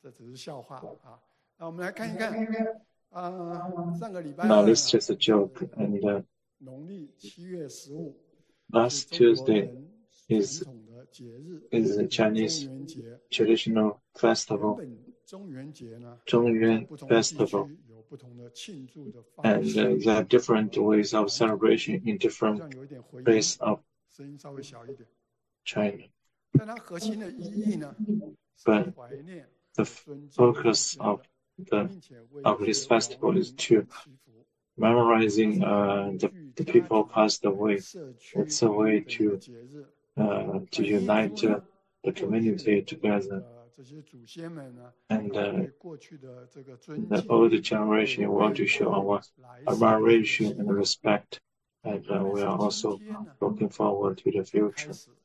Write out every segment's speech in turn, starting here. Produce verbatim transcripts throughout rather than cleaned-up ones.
这只是笑话啊。那我们来看一看，啊，上个礼拜 Now 二 it's just a joke, and uh, 农历七月十五是 last 中国 Tuesday 人传 is 统的节日 is a 中 Chinese 元节。 traditional 原 festival, 本中元节呢，在 Zhongyuan 不同的地 Festival, 区有不同的庆祝的方 and 式， uh, there are different ways of 传统 celebration in 好 different 像有一点回音， places of 声音稍微小一点。 China. 但它核心的意义呢，是 But 怀念 the 和尊敬祖 focus 先 of 的， the 并且为 of 一 this 些亡 festival 灵 is to 祈福。 它 memorizing 是 uh, 凝 the, 聚 the 家 people 庭 passed 和 away. 社区 It's a way 的一个 to 节日。 uh, to 反映 unite 出 uh, 呢， the 过去 community 的 together. 呃这些祖先们呢， And 他们 uh, 对过去的这个尊 the 敬， older 对 generation 未 want to show 来 our 来世的这个 admiration 希 and 望。 respect. And uh, 但 we 是 are 今 also 天呢， looking forward to the 就开 future. 始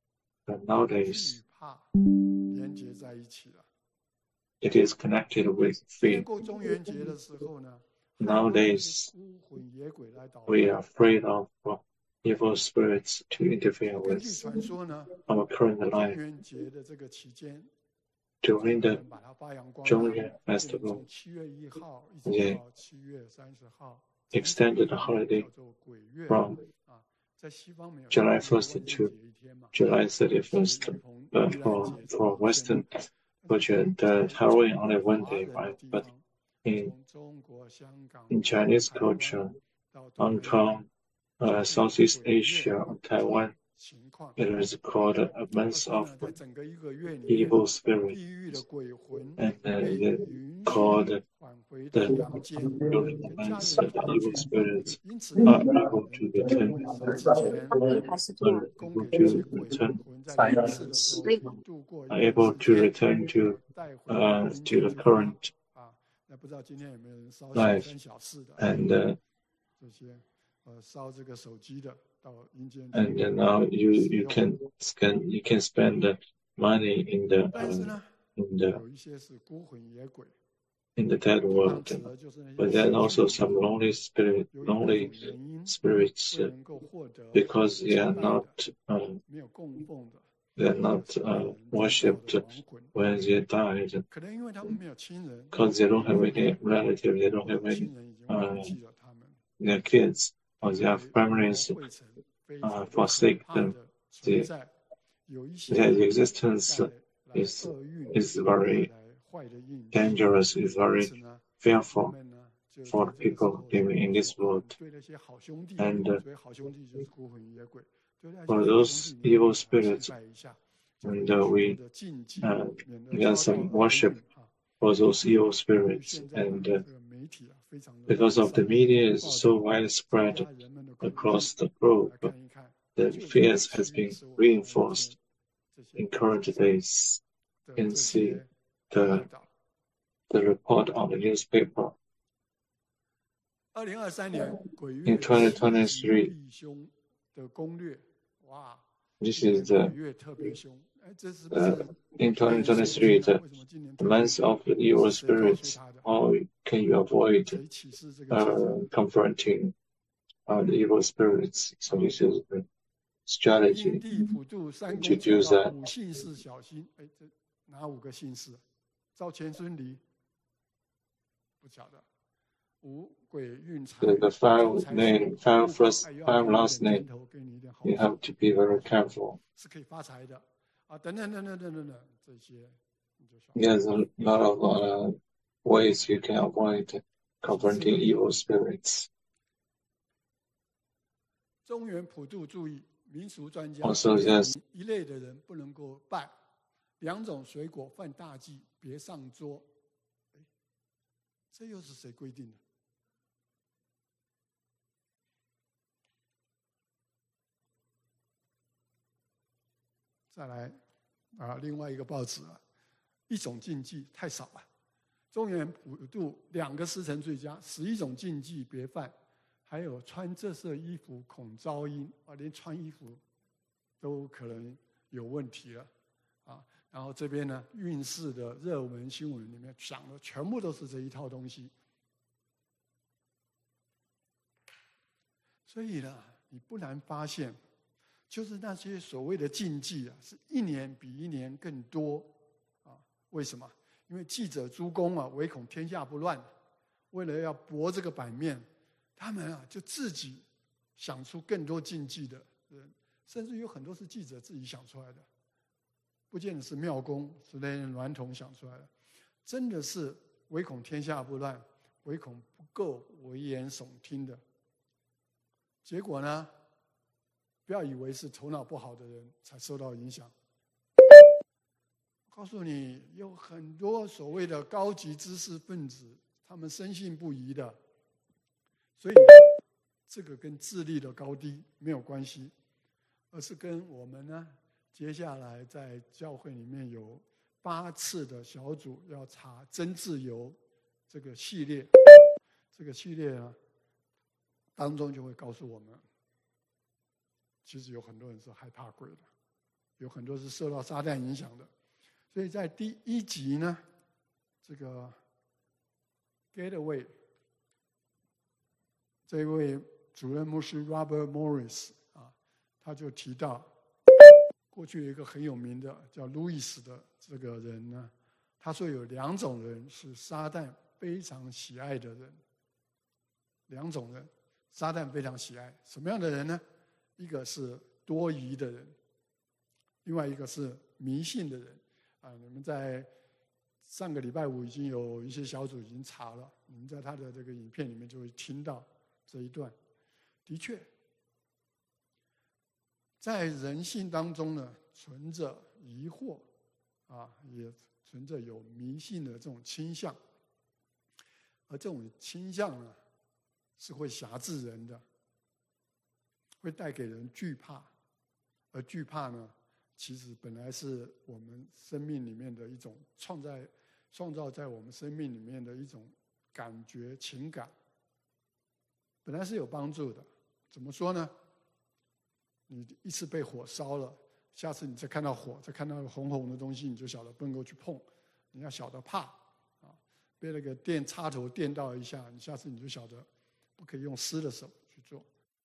But 惧 nowadays, 怕连接在一起了。 it is connected with 今天 fear. 过中元节的时候呢，害怕这些 Nowadays, 孤魂野鬼来捣 we 乱。 are afraid of uh, evil spirits to interfere 根据 with 传说呢， our current 中 life. 元节的这个期间， During 中国 the 人把它发扬光大， Zhongyuan 变成 Festival, 从七月一号一直 they 到七月三十号，整整 extended 一 the 个月 holiday 叫做鬼月 from 啊，在西方没有 July 西方有 first 万圣 to 节一天嘛， July 是 thirty-first. 雨逢 Uh, 盂兰 for 节这 for 一天。 Western 但是 culture, 在 the Halloween 中 only 国 one 华 day, 人的 right? 地 But 方， in 从中国、香港、 in 到 Chinese 台湾 culture, 到东 Hong 南亚， Kong, 就 uh, 会有 Southeast 鬼月 Asia, 这 and 个 Taiwan, 情况。 it is called a 他 month 说 of 呢，在整个一个月里面， evil spirits, 地狱的鬼魂 and uh, 被 it 允 called 许 the 返回到 the 阳间， during the 跟家 months 人 of the 团 evil 聚。 spirits 因此 are 呢， able 人 to 在 return 过世之前， are 供 able 给这些 to 鬼 return 魂在人世的时候可以度过一 are 段 able 时 to 间， return 然 to 后带回 uh 阴 to 间 the 去发 current 啊。那不知道今天有没有人烧小 life 三小四的， and uh, 这些呃烧这个手机的到阴间 and 去 uh, now you 使 you 用。 can spend you can spend the money in the 但是 um, 呢， in the 有一些是孤魂野鬼， in the dead 通常 world, 指的就是那 but 些 then 失 also 去 some lonely spirit 由于各 lonely 种原因 spirits 未 uh, 能够获得 because they 敬 are 拜 not 的、 um, 没有供奉的 they are 这 not 些 uh, 亡人糟糕 worshipped 的亡魂， when they died 可能因为他们没有亲人， because they don't have 或 any 者 relative, they don't 或者 have any 亲人已经忘 uh, 记了他们， their kids or 成 their 为 families 未曾非 uh, 常可 forsake 怕 them. 的存 The, 在。有一些 their 呢， existence 带来 is 厄运， is 带 very 来坏的印记， dangerous, is 因 very 此呢，他 fearful 们呢就 for 在这个时 people 候就 living in 说 this 啊，你 world. 对那些好兄弟， And uh, 所以好兄弟就是孤魂野鬼，对那些 for 好兄 those 弟，你要 evil 给他敬 spirits, 拜一下，就会 and 有 uh, 许多 we 的禁忌， uh, 免得 get 遭到 some 厄 worship 运啊。 for those evil 由于 spirits. 现在呢， And uh, 这个媒体啊非常的 because of the 上网 media is 报 so 道，增 widespread 加人们的恐惧。 across the 我 globe, 们来看一看， the 就在 fears 七 has 月 been 十五号那一 reinforced 天，这些 in 报 current 纸上 days. 的 You can 这 see 些报 the 道。 the report on the newspaper. 二零二三年鬼 In 月趋吉 twenty-twenty-three, 避凶的攻略，哇， this 今年 is 鬼 the 月特别凶，哎，这是不 uh, 是 in 开眼界的 twenty twenty-three 新啊？ the 为什么今年 the 特别 month 凶？ of the evil 是谁告诉 spirits. 他的？ How can you avoid 谁启示这个记者 uh, 的？ confronting uh, the evil spirits? So this is the 阴 strategy 地普渡三 to 公 do 求道， that. 五姓氏小心。哎，这哪五个姓氏？赵钱孙李，不晓得。五鬼运财， The, the 招 five 财 name, 树， five 木宝， first, 哎，又要 five 给你一 last 点 name. 甜头，给你一点好 You 处， have to be very careful. 是可以发财的啊，等等等等等等等这些，你就晓得。 There's a lot of uh, ways you can avoid confronting evil spirits. 中原普渡注意，民俗专家 Also, 列 there's 明一类的人不能够拜，两种水果犯大忌，别上桌。哎，这又是谁规定的？再来啊，另外一个报纸啊，一种禁忌太少了。中原普渡两个时辰最佳，十一种禁忌别犯，还有穿这色衣服恐遭阴啊，连穿衣服都可能有问题了啊。然后这边呢，运势的热门新闻里面讲的全部都是这一套东西。所以呢，你不难发现，就是那些所谓的禁忌啊，是一年比一年更多啊。为什么？ 因为记者诸公啊，唯恐天下不乱，为了要博这个版面，他们啊就自己想出更多禁忌的人，甚至有很多是记者自己想出来的，不见得是庙公之类的娈童想出来的，真的是唯恐天下不乱，唯恐不够危言耸听的。结果呢，不要以为是头脑不好的人才受到影响。告诉你，有很多所谓的高级知识分子，他们深信不疑的。所以，这个跟智力的高低没有关系，而是跟我们呢，接下来在教会里面有八次的小组要查真自由这个系列，这个系列呢，当中就会告诉我们，其实有很多人是害怕鬼的，有很多是受到撒旦影响的。所以在第一集呢，这个 Gateway 这位主任牧师 Robert Morris 啊，他就提到，过去有一个很有名的叫路易斯的这个人呢，他说有两种人是撒旦非常喜爱的人，两种人撒旦非常喜爱，什么样的人呢？一个是多疑的人，另外一个是迷信的人。啊，你们在上个礼拜五已经有一些小组已经查了，你们在他的这个影片里面就会听到这一段。的确，在人性当中呢，存着疑惑，啊，也存着有迷信的这种倾向，而这种倾向呢，是会辖制人的，会带给人惧怕，而惧怕呢，其实本来是我们生命里面的一种创造，创造在我们生命里面的一种感觉、情感，本来是有帮助的。怎么说呢？你一次被火烧了，下次你再看到火，再看到红红的东西，你就晓得不能够去碰，你要晓得怕啊。被那个电插头电到一下，你下次你就晓得不可以用湿的手去做。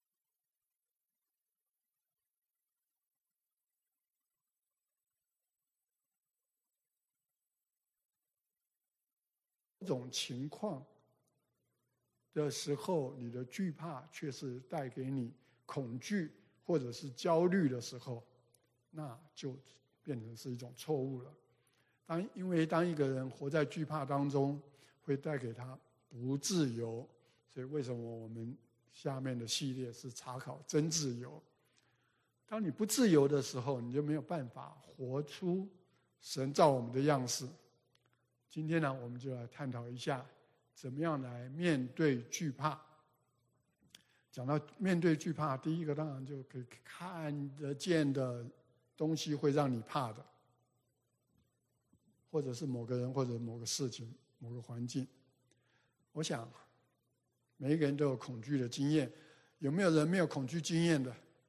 这种情况的时候，你的惧怕却是带给你恐惧或者是焦虑的时候，那就变成是一种错误了。当因为当一个人活在惧怕当中，会带给他不自由，所以为什么我们下面的系列是查考真自由？当你不自由的时候，你就没有办法活出神造我们的样式。今天呢，我们就来探讨一下，怎么样来面对惧怕。讲到面对惧怕，第一个当然就可以看得见的东西会让你怕的，或者是某个人，或者某个事情，某个环境。我想，每一个人都有恐惧的经验，有没有人没有恐惧经验的？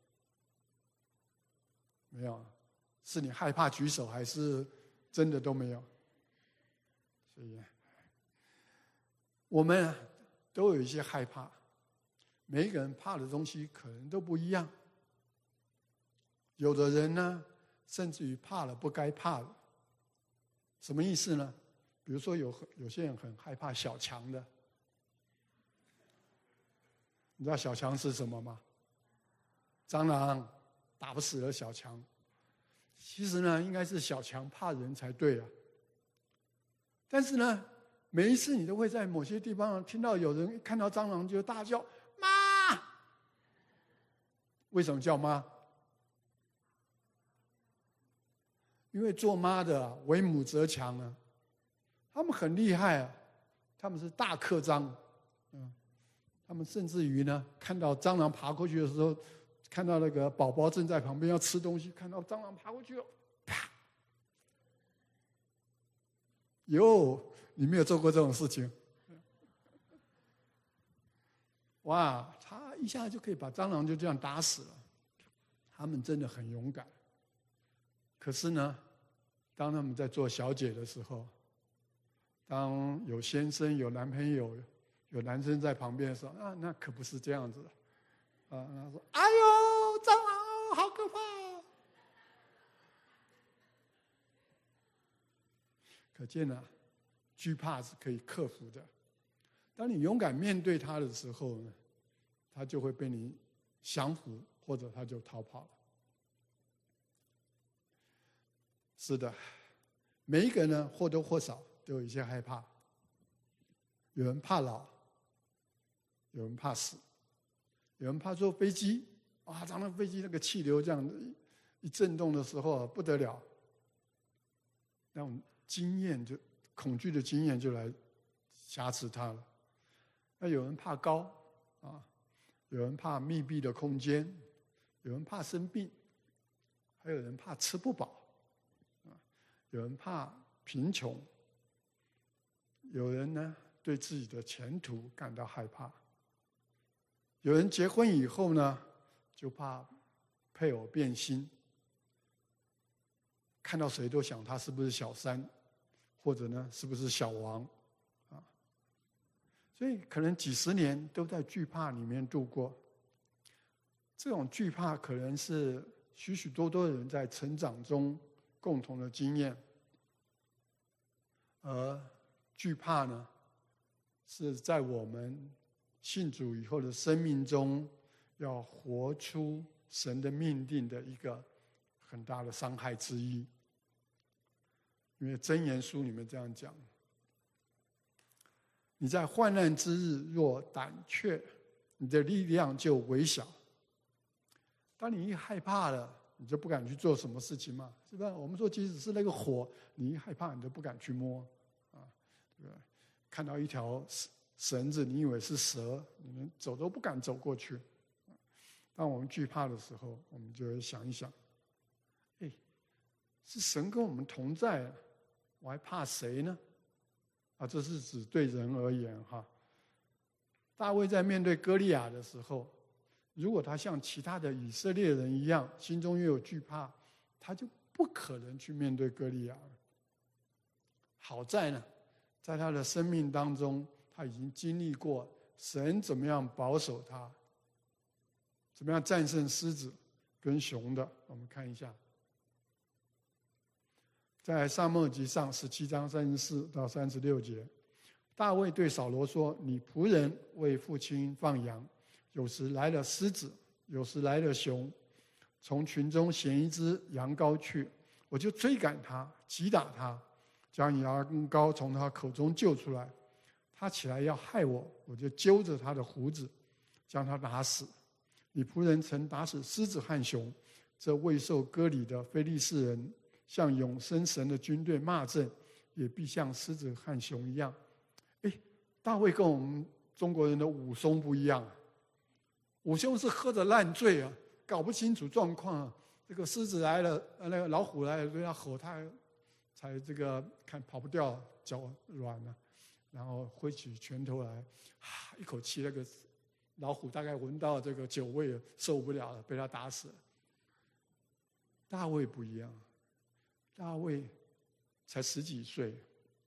没有，是你害怕举手，还是真的都没有？所以，我们都有一些害怕，每一个人怕的东西可能都不一样。有的人呢，甚至于怕了不该怕的。什么意思呢？比如说有有些人很害怕小强的，你知道小强是什么吗？蟑螂打不死的小强。其实呢，应该是小强怕人才对啊。但是呢，每一次你都会在某些地方听到有人看到蟑螂就大叫妈。为什么叫妈？因为做妈的啊，为母则强啊，他们很厉害啊，他们是大克蟑，嗯，他们甚至于呢，看到蟑螂爬过去的时候，看到那个宝宝正在旁边要吃东西，看到蟑螂爬过去了，啪！哟，你没有做过这种事情？哇，他一下就可以把蟑螂就这样打死了。他们真的很勇敢。可是呢，当他们在做小姐的时候，当有先生、有男朋友、有男生在旁边的时候，啊，那可不是这样子的。啊，他说：“哎呦，蟑螂好可怕！”可见呢， 惧怕是可以克服的。当你勇敢面对它的时候呢，它就会被你降服，或者它就逃跑了。是的，每一个人呢或多或少都有一些害怕。有人怕老，有人怕死，有人怕坐飞机，啊，当那飞机那个气流这样一震动的时候不得了，那种经验就恐惧的经验就来挟持他了。那有人怕高啊，有人怕密闭的空间，有人怕生病，还有人怕吃不饱，啊，有人怕贫穷，有人呢对自己的前途感到害怕，有人结婚以后呢就怕配偶变心，看到谁都想他是不是小三，或者呢是不是小王啊？所以可能几十年都在惧怕里面度过。这种惧怕可能是许许多多人在成长中共同的经验，而惧怕呢是在我们信主以后的生命中要活出神的命定的一个很大的伤害之一。因为箴言书里面这样讲，你在患难之日若胆怯，你的力量就微小。当你一害怕了，你就不敢去做什么事情嘛，是吧？我们说即使是那个火，你一害怕你都不敢去摸啊，对吧？看到一条绳子，你以为是蛇，你们走都不敢走过去。当我们惧怕的时候，我们就会想一想，哎，是神跟我们同在，我还怕谁呢？啊，这是指对人而言哈。大卫在面对歌利亚的时候，如果他像其他的以色列人一样，心中又有惧怕，他就不可能去面对歌利亚了。好在呢，在他的生命当中，他已经经历过神怎么样保守他，怎么样战胜狮子跟熊的。我们看一下，在撒母耳记上十七章三十四到三十六节，大卫对扫罗说：“你仆人为父亲放羊，有时来了狮子，有时来了熊，从群中衔一只羊羔去，我就追赶他，击打他，将羊羔从他口中救出来。他起来要害我，我就揪着他的胡子，将他打死。你仆人曾打死狮子和熊，这未受割礼的非利士人向永生神的军队骂阵，也必像狮子和熊一样。”哎，大卫跟我们中国人的武松不一样啊。武松是喝着烂醉啊，搞不清楚状况啊。这个狮子来了，那个老虎来了，对他吼，他才这个看跑不掉，脚软了，然后挥起拳头来，啊，一口气，那个老虎大概闻到这个酒味，受不了了，被他打死了。大卫不一样，大卫才十几岁，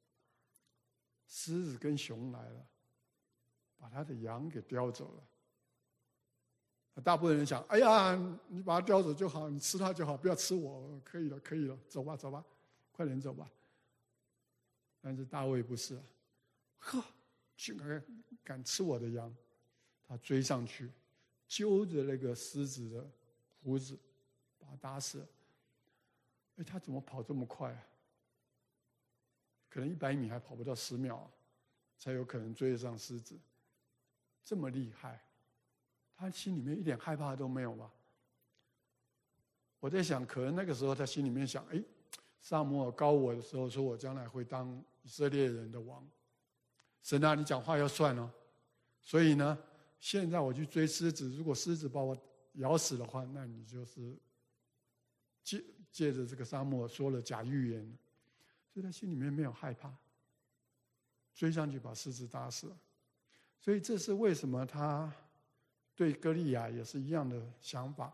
狮子跟熊来了，把他的羊给叼走了。大部分人想，哎呀，你把它叼走就好，你吃它就好，不要吃我，可以了，可以了，走吧，走吧，快点走吧。但是大卫不是，呵，竟然敢吃我的羊，他追上去，揪着那个狮子的胡子，把他打死了。哎，他怎么跑这么快啊？可能一百米还跑不到十秒，才有可能追得上狮子，这么厉害。他心里面一点害怕都没有吧？我在想，可能那个时候他心里面想：哎，撒母耳膏我的时候说我将来会当以色列人的王，神啊，你讲话要算哦。所以呢，现在我去追狮子，如果狮子把我咬死的话，那你就是借借着这个撒母耳说了假预言。所以他心里面没有害怕，追上去把狮子打死了。所以这是为什么他对歌利亚也是一样的想法。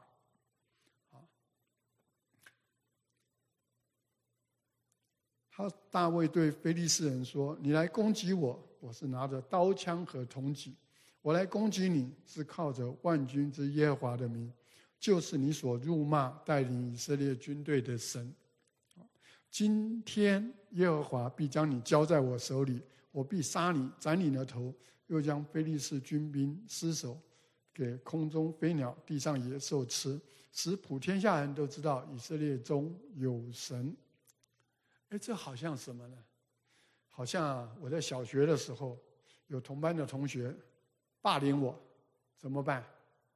他大卫对非利士人说：“你来攻击我，我是拿着刀枪和铜戟；我来攻击你，是靠着万军之耶和华的名，就是你所辱骂带领以色列军队的神。” 今天耶和华必将你交在我手里，我必杀你，斩你的头，又将非利士军兵失手给空中飞鸟、地上野兽吃，使普天下人都知道以色列中有神。哎，这好像什么呢？好像我在小学的时候，有同班的同学霸凌我，怎么办？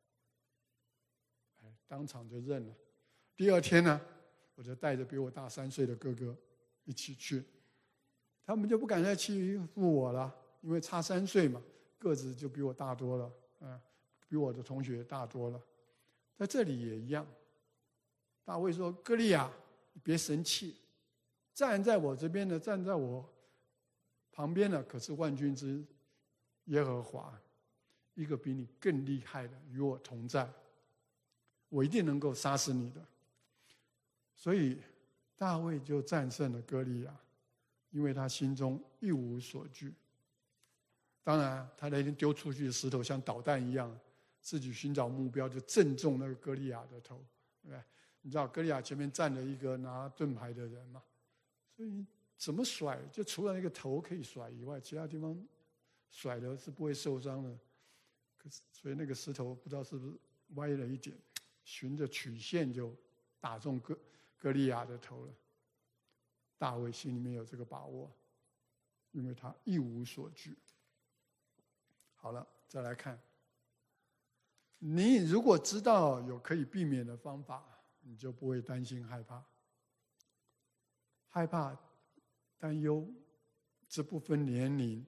哎，当场就认了。第二天呢，我就带着比我大三岁的哥哥一起去，他们就不敢再欺负我了，因为差三岁嘛，个子就比我大多了，嗯，比我的同学大多了。在这里也一样，大卫说：“歌利亚，你别生气，站在我这边的，站在我旁边的，可是万军之耶和华，一个比你更厉害的与我同在，我一定能够杀死你的。”所以大卫就战胜了歌利亚，因为他心中一无所惧。当然，他那天丢出去的石头像导弹一样，自己寻找目标就正中那个歌利亚的头，对不对？你知道歌利亚前面站了一个拿盾牌的人嘛，所以怎么甩，就除了那个头可以甩以外，其他地方甩的是不会受伤的。可是，所以那个石头不知道是不是歪了一点，循着曲线就打中歌歌利亚的头了。大卫心里面有这个把握，因为他一无所惧。好了，再来看，你如果知道有可以避免的方法，你就不会担心害怕。害怕、担忧，这不分年龄。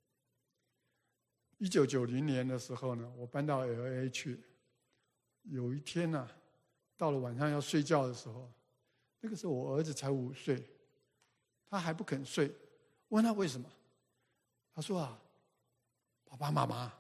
一九九零年的时候呢，我搬到 L A 去。有一天呢、啊，到了晚上要睡觉的时候，那个时候我儿子才五岁，他还不肯睡。问他为什么，他说啊，爸爸妈妈，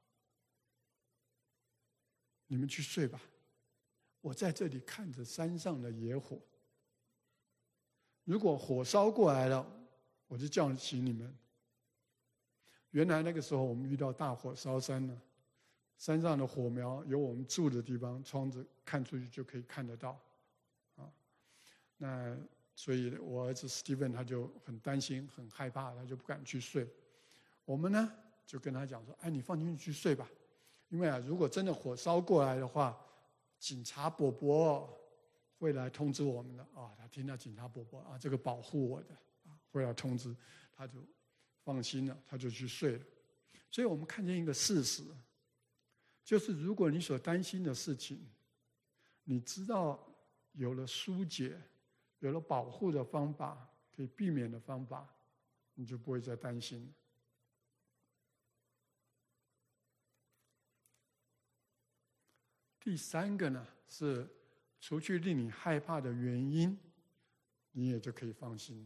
你们去睡吧，我在这里看着山上的野火。如果火烧过来了，我就叫醒你们。原来那个时候我们遇到大火烧山了，山上的火苗由我们住的地方窗子看出去就可以看得到，啊，那所以我儿子 Steven 他就很担心、很害怕，他就不敢去睡。我们呢就跟他讲说：“哎，你放心去睡吧，因为啊，如果真的火烧过来的话，警察伯伯会来通知我们的啊。”他听到警察伯伯啊，这个保护我的啊，会来通知，他就放心了，他就去睡了。所以我们看见一个事实，就是如果你所担心的事情，你知道有了疏解，有了保护的方法，可以避免的方法，你就不会再担心了。第三个呢，是除去令你害怕的原因，你也就可以放心了。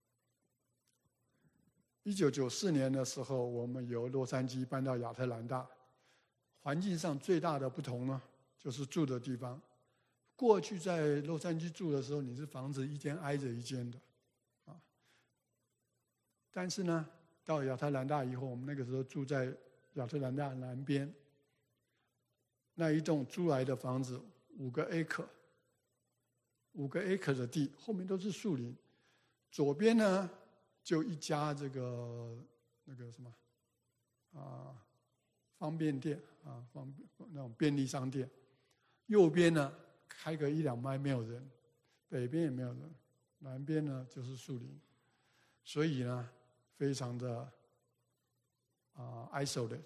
一九九四年的时候，我们由洛杉矶搬到亚特兰大，环境上最大的不同呢，就是住的地方。过去在洛杉矶住的时候，你是房子一间挨着一间的，啊，但是呢，到亚特兰大以后，我们那个时候住在亚特兰大南边，那一栋租来的房子五个 acre， 五个 acre 的地，后面都是树林，左边呢就一家这个那个什么啊方便店啊方那种便利商店，右边呢开个一两麦没有人，北边也没有人，南边呢就是树林，所以呢非常的啊 isolated。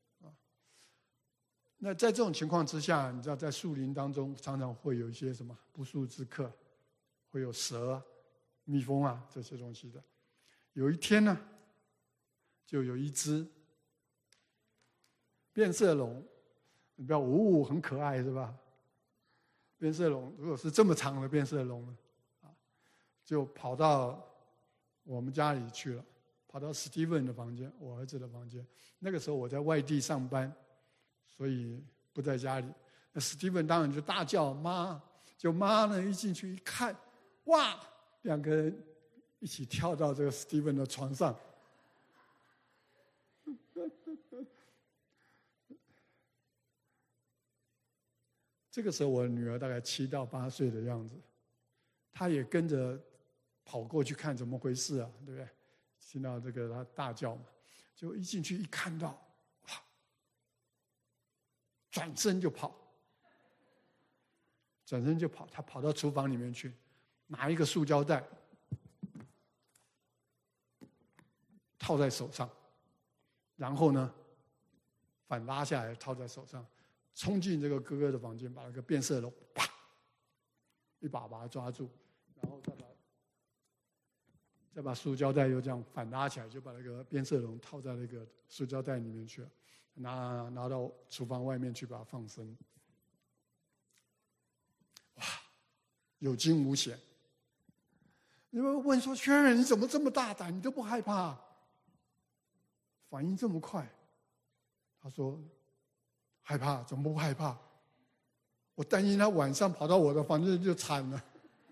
那在这种情况之下，你知道在树林当中常常会有一些什么不速之客，会有蛇、蜜蜂啊这些东西的。有一天呢，就有一只变色龙，你不要呜呜很可爱是吧？变色龙如果是这么长的变色龙呢，啊，就跑到我们家里去了，跑到 Steven 的房间，我儿子的房间。那个时候我在外地上班，所以不在家里。那 Steven 当然就大叫妈，就妈呢一进去一看，哇，两个人一起跳到这个 Steven 的床上。这个时候我的女儿大概七到八岁的样子，她也跟着跑过去看怎么回事啊，对不对？听到这个他大叫嘛，就一进去一看到，哇，转身就跑，转身就跑，他跑到厨房里面去，拿一个塑胶袋套在手上，然后呢，反拉下来套在手上，冲进这个哥哥的房间，把那个变色龙啪一把把他抓住，然后再把再把塑胶袋又这样反拉起来，就把那个变色龙套在那个塑胶袋里面去了，拿拿到厨房外面去把它放生。哇，有惊无险。你会问说：“轩然，你怎么这么大胆？你都不害怕？反应这么快？”他说：“害怕，怎么不害怕？我担心他晚上跑到我的房间就惨了。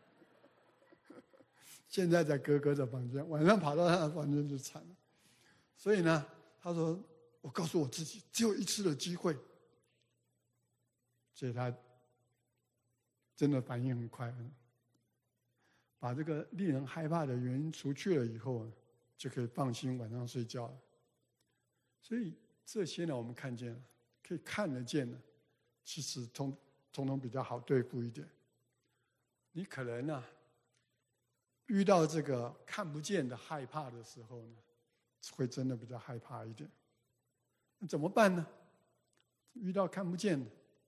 现在在哥哥的房间，晚上跑到他的房间就惨了。所以呢，他说：我告诉我自己，只有一次的机会。所以他真的反应很快，把这个令人害怕的原因除去了以后，就可以放心晚上睡觉了。所以这些呢，我们看见了，可以看得见的，其实通通通比较好对付一点。你可能呢、啊，遇到这个看不见的害怕的时候呢，会真的比较害怕一点。那怎么办呢？遇到看不见的，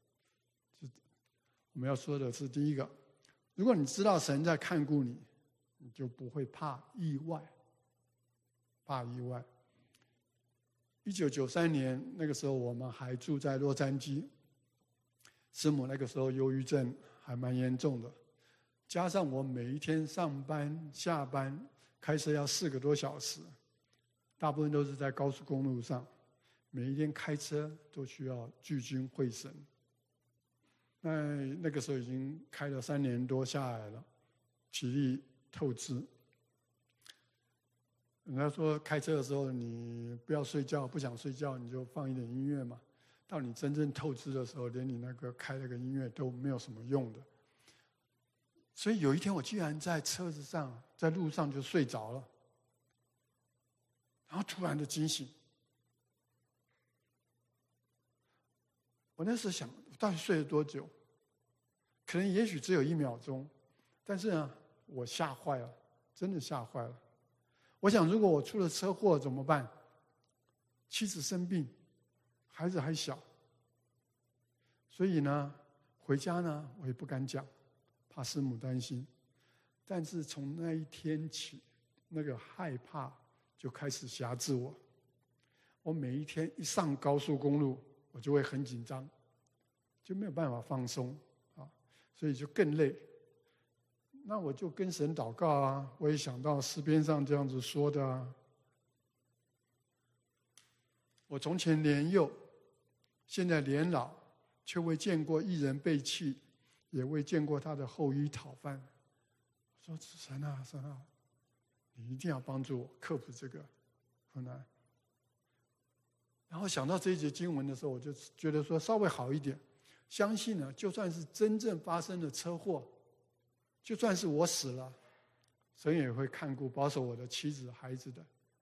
我们要说的是第一个，如果你知道神在看顾你，你就不会怕意外。怕意外。一九九三年那个时候，我们还住在洛杉矶，师母那个时候忧郁症还蛮严重的，加上我每一天上班下班开车要四个多小时，大部分都是在高速公路上，每一天开车都需要聚精会神。那那个时候已经开了三年多下来了，体力透支。人家说开车的时候你不要睡觉，不想睡觉你就放一点音乐嘛。到你真正透支的时候，连你那个开那个音乐都没有什么用的。所以有一天我居然在车子上，在路上就睡着了，然后突然的惊醒。我那时候想，我到底睡了多久？可能也许只有一秒钟，但是呢，我吓坏了，真的吓坏了。我想，如果我出了车祸怎么办？妻子生病，孩子还小，所以呢，回家呢，我也不敢讲，怕师母担心。但是从那一天起，那个害怕就开始辖制我。我每一天一上高速公路，我就会很紧张，就没有办法放松啊，所以就更累。那我就跟神祷告啊，我也想到诗篇上这样子说的啊。我从前年幼，现在年老，却未见过一人被弃，也未见过他的后裔讨饭。我说神啊神啊，你一定要帮助我克服这个困难。然后想到这一节经文的时候，我就觉得说稍微好一点。相信呢，就算是真正发生了车祸，就算是我死了，神也会看顾保守我的妻子孩子的。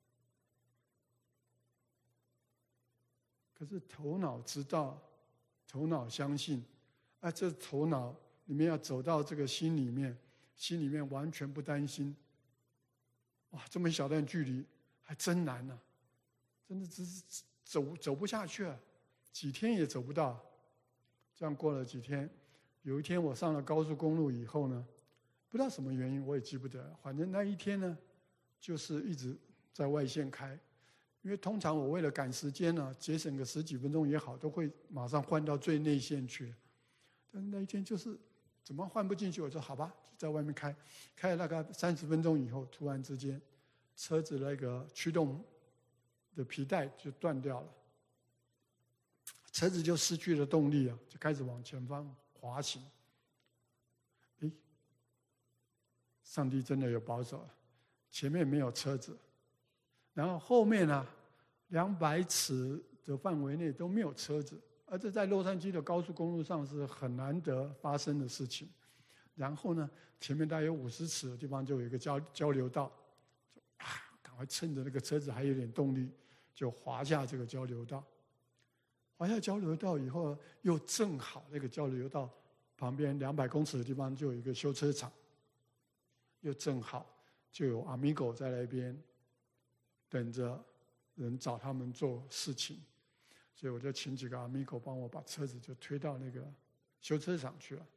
可是头脑知道，头脑相信，啊，这头脑里面要走到这个心里面，心里面完全不担心。哇，这么一小段距离还真难啊，真的只是走走不下去了，几天也走不到。这样过了几天，有一天我上了高速公路以后呢，不知道什么原因我也记不得，反正那一天呢，就是一直在外线开。因为通常我为了赶时间呢、啊，节省个十几分钟也好，都会马上换到最内线去。但是那一天就是怎么换不进去，我说好吧，就在外面开，开了大概三十分钟以后，突然之间，车子那个驱动的皮带就断掉了，车子就失去了动力啊，就开始往前方滑行。诶，上帝真的有保守了，前面没有车子。然后后面呢、啊，两百尺的范围内都没有车子，而这在洛杉矶的高速公路上是很难得发生的事情。 然后呢，前面大约有五十尺的地方就有一个交交流道，就啊，赶快趁着那个车子还有点动力，就滑下这个交流道。滑下交流道以后，又正好那个交流道旁边两百公尺的地方就有一个修车厂，又正好就有 Amigo 在那边等着人找他们做事情，所以我就请几个 Amigo 帮我把车子就推到那个修车厂去了。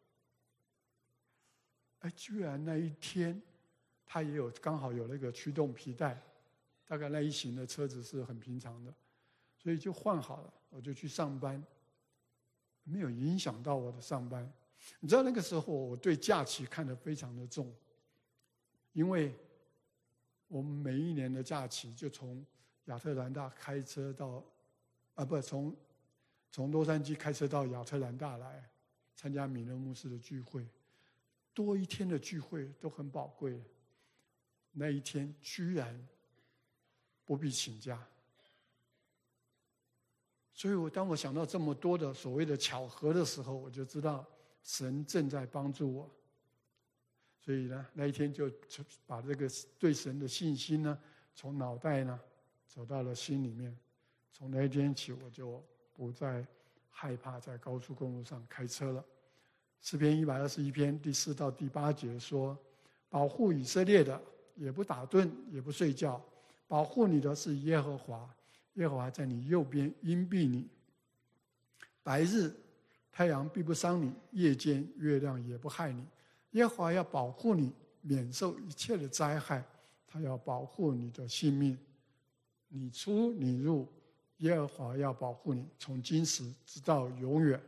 哎，居然那一天他也有刚好有那个驱动皮带，大概那一型的车子是很平常的，所以就换好了，我就去上班，没有影响到我的上班。你知道那个时候我对假期看得非常的重，因为我们每一年的假期就从亚特兰大开车到，啊不，从从洛杉矶开车到亚特兰大来参加米勒牧师的聚会，多一天的聚会都很宝贵。那一天居然不必请假，所以我当我想到这么多的所谓的巧合的时候，我就知道神正在帮助我。所以呢，那一天就把这个对神的信心呢，从脑袋呢走到了心里面。从那一天起，我就不再害怕在高速公路上开车了。诗篇一百二十一篇第四到第八节说：保护以色列的，也不打盹，也不睡觉。保护你的是耶和华，耶和华在你右边荫庇你。白日太阳必不伤你，夜间月亮也不害你。耶和华要保护你，免受一切的灾害，他要保护你的性命。你出你入，耶和华要保护你，从今时直到永远。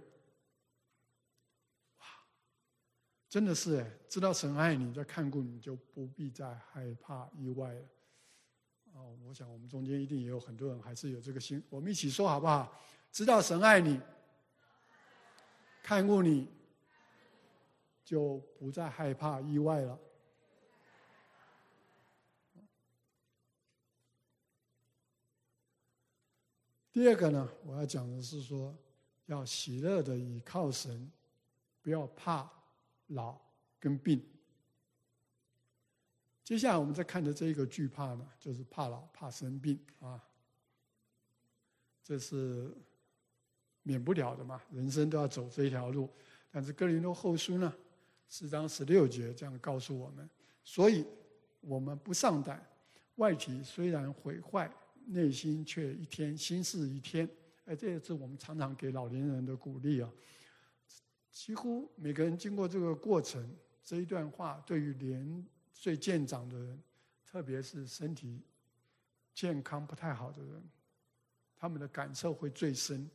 哇，真的是哎，知道神爱你，在看顾你，就不必再害怕意外了。哦，我想我们中间一定也有很多人还是有这个心，我们一起说好不好？知道神爱你，看顾你，就不再害怕意外了。第二个呢，我要讲的是说，要喜乐的倚靠神，不要怕老跟病。接下来我们在看的这一个惧怕呢，就是怕老、怕生病啊，这是免不了的嘛，人生都要走这一条路。但是哥林多后书呢，四章十六节这样告诉我们，所以我们不上胆，外体虽然毁坏，内心却一天新似一天。哎，这也是我们常常给老年人的鼓励啊。几乎每个人经过这个过程，这一段话对于年岁渐长的人，特别是身体健康不太好的人，他们的感受会最深。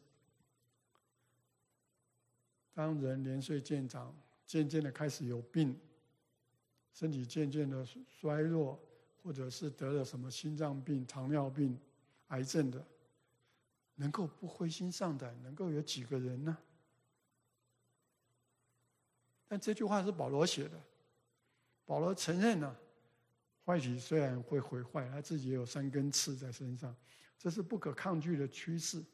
当人年岁渐长，渐渐的开始有病，身体渐渐的衰弱，或者是得了什么心脏病、糖尿病、癌症的，能够不灰心丧胆，能够有几个人呢？但这句话是保罗写的，保罗承认了，坏体虽然会毁坏，他自己也有三根刺在身上，这是不可抗拒的趋势。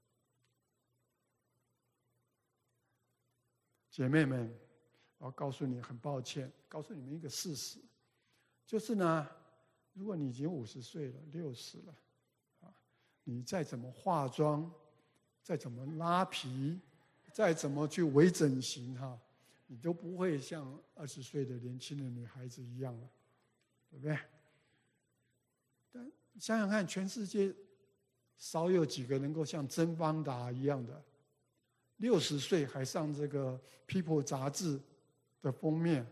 姐妹们，我要告诉你，很抱歉，告诉你们一个事实，就是呢，如果你已经五十岁了、六十了，啊，你再怎么化妆，再怎么拉皮，再怎么去微整形哈，你都不会像二十岁的年轻的女孩子一样了，对不对？但想想看，全世界少有几个能够像甄邦达一样的。六十岁还上这个《People》杂志的封面，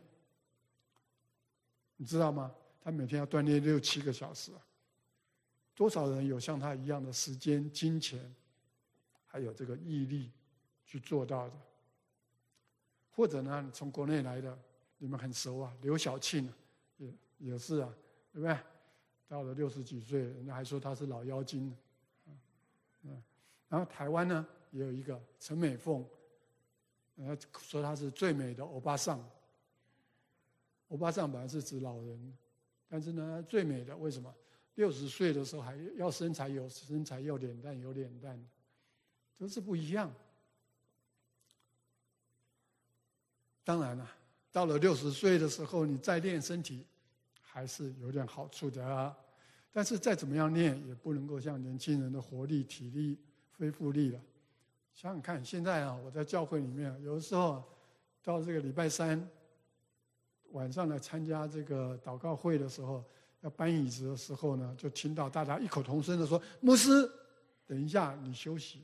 你知道吗？他每天要锻炼六七个小时啊！多少人有像他一样的时间、金钱，还有这个毅力去做到的？或者呢，从国内来的，你们很熟啊，刘晓庆也也是啊，对不对？到了六十几岁，人家还说他是老妖精，嗯，然后台湾呢？也有一个陈美凤，呃，说她是最美的欧巴桑。欧巴桑本来是指老人，但是呢，最美的为什么？六十岁的时候还要身材有身材，要脸蛋有脸蛋，都是不一样。当然了， 到了六十岁的时候，你再练身体，还是有点好处的啊。但是再怎么样练，也不能够像年轻人的活力、体力、恢复力了。想想看，现在啊，我在教会里面，有的时候到这个礼拜三晚上来参加这个祷告会的时候，要搬椅子的时候呢，就听到大家异口同声的说：“牧师，等一下你休息，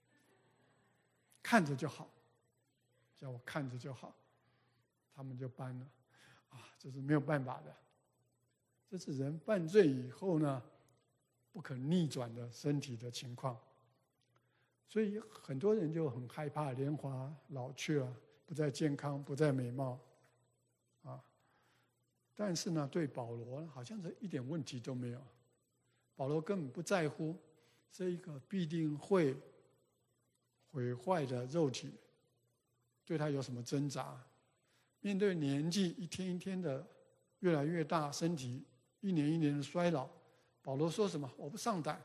看着就好，叫我看着就好。”他们就搬了，啊，这是没有办法的。这是人犯罪以后呢，不可逆转的身体的情况。所以很多人就很害怕年华老去了，不再健康，不再美貌，啊。但是呢，对保罗好像是一点问题都没有。保罗根本不在乎这一个必定会毁坏的肉体对他有什么挣扎。面对年纪一天一天的越来越大，身体一年一年的衰老，保罗说什么？我不上胆。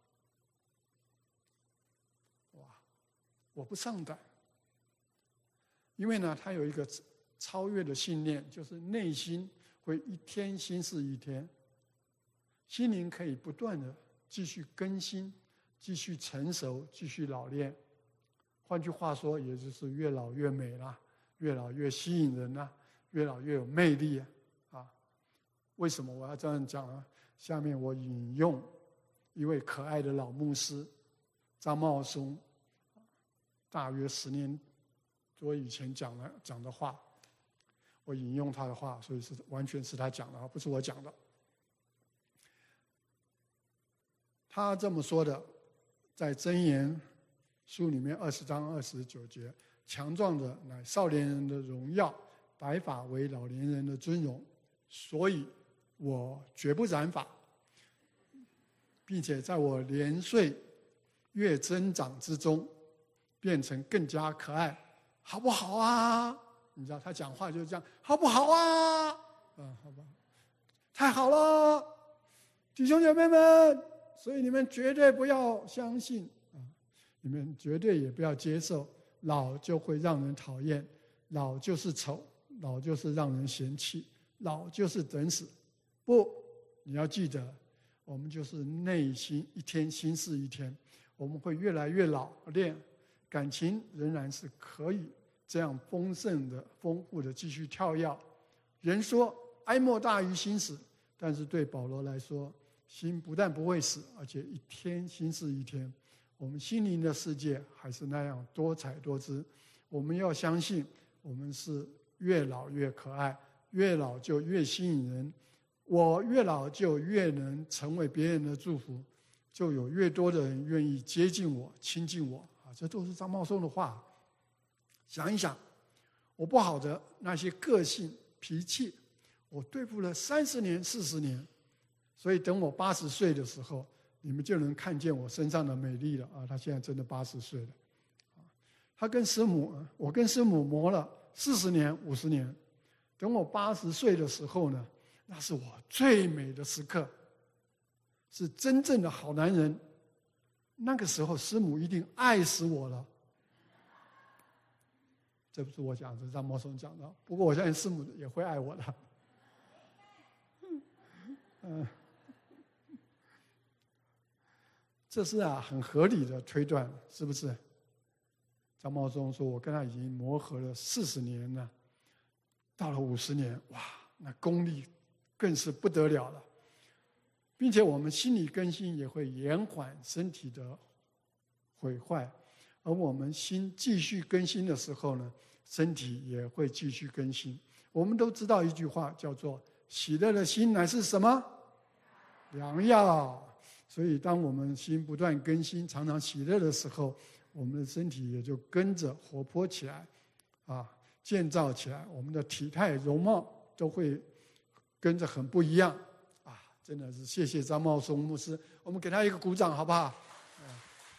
哇，我不上胆。因为呢，他有一个超越的信念，就是内心会一天新似一天，心灵可以不断的继续更新，继续成熟，继续老练。换句话说，也就是越老越美啦，越老越吸引人啦，越老越有魅力啊！啊，为什么我要这样讲呢？下面我引用一位可爱的老牧师张茂松，大约十年多以前讲的讲的话，我引用他的话，所以是完全是他讲的，不是我讲的。他这么说的，在箴言书里面二十章二十九节，强壮的乃少年人的荣耀，白发为老年人的尊荣。所以我绝不染发，并且在我年岁越增长之中，变成更加可爱，好不好啊？你知道他讲话就是这样，好不好啊？啊，好吧，太好了，弟兄姐妹们，所以你们绝对不要相信啊，你们绝对也不要接受，老就会让人讨厌，老就是丑，老就是让人嫌弃，老就是等死。不，你要记得，我们就是内心一天心似一天，我们会越来越老练，感情仍然是可以这样丰盛的、丰富的继续跳跃。人说哀莫大于心死，但是对保罗来说，心不但不会死，而且一天心似一天。我们心灵的世界还是那样多彩多姿。我们要相信，我们是越老越可爱，越老就越吸引人。我越老就越能成为别人的祝福，就有越多的人愿意接近我、亲近我。啊，这都是张茂松的话。想一想，我不好的那些个性、脾气，我对付了三十年、四十年，所以等我八十岁的时候，你们就能看见我身上的美丽了啊！他现在真的八十岁了，他跟师母，我跟师母磨了四十年、五十年，等我八十岁的时候呢，那是我最美的时刻，是真正的好男人。那个时候，师母一定爱死我了。这不是我讲的，这是张茂松讲的。不过我相信师母也会爱我的。嗯，这是啊很合理的推断，是不是？张茂松说：“我跟他已经磨合了四十年了，到了五十年，哇，那功力更是不得了了，并且我们心理更新也会延缓身体的毁坏，而我们心继续更新的时候呢，身体也会继续更新。我们都知道一句话叫做‘喜乐的心乃是什么？良药’。所以，当我们心不断更新，常常喜乐的时候，我们的身体也就跟着活泼起来，啊，建造起来，我们的体态容貌都会跟着很不一样，啊，真的是谢谢张茂松牧师，我们给他一个鼓掌好不好？嗯，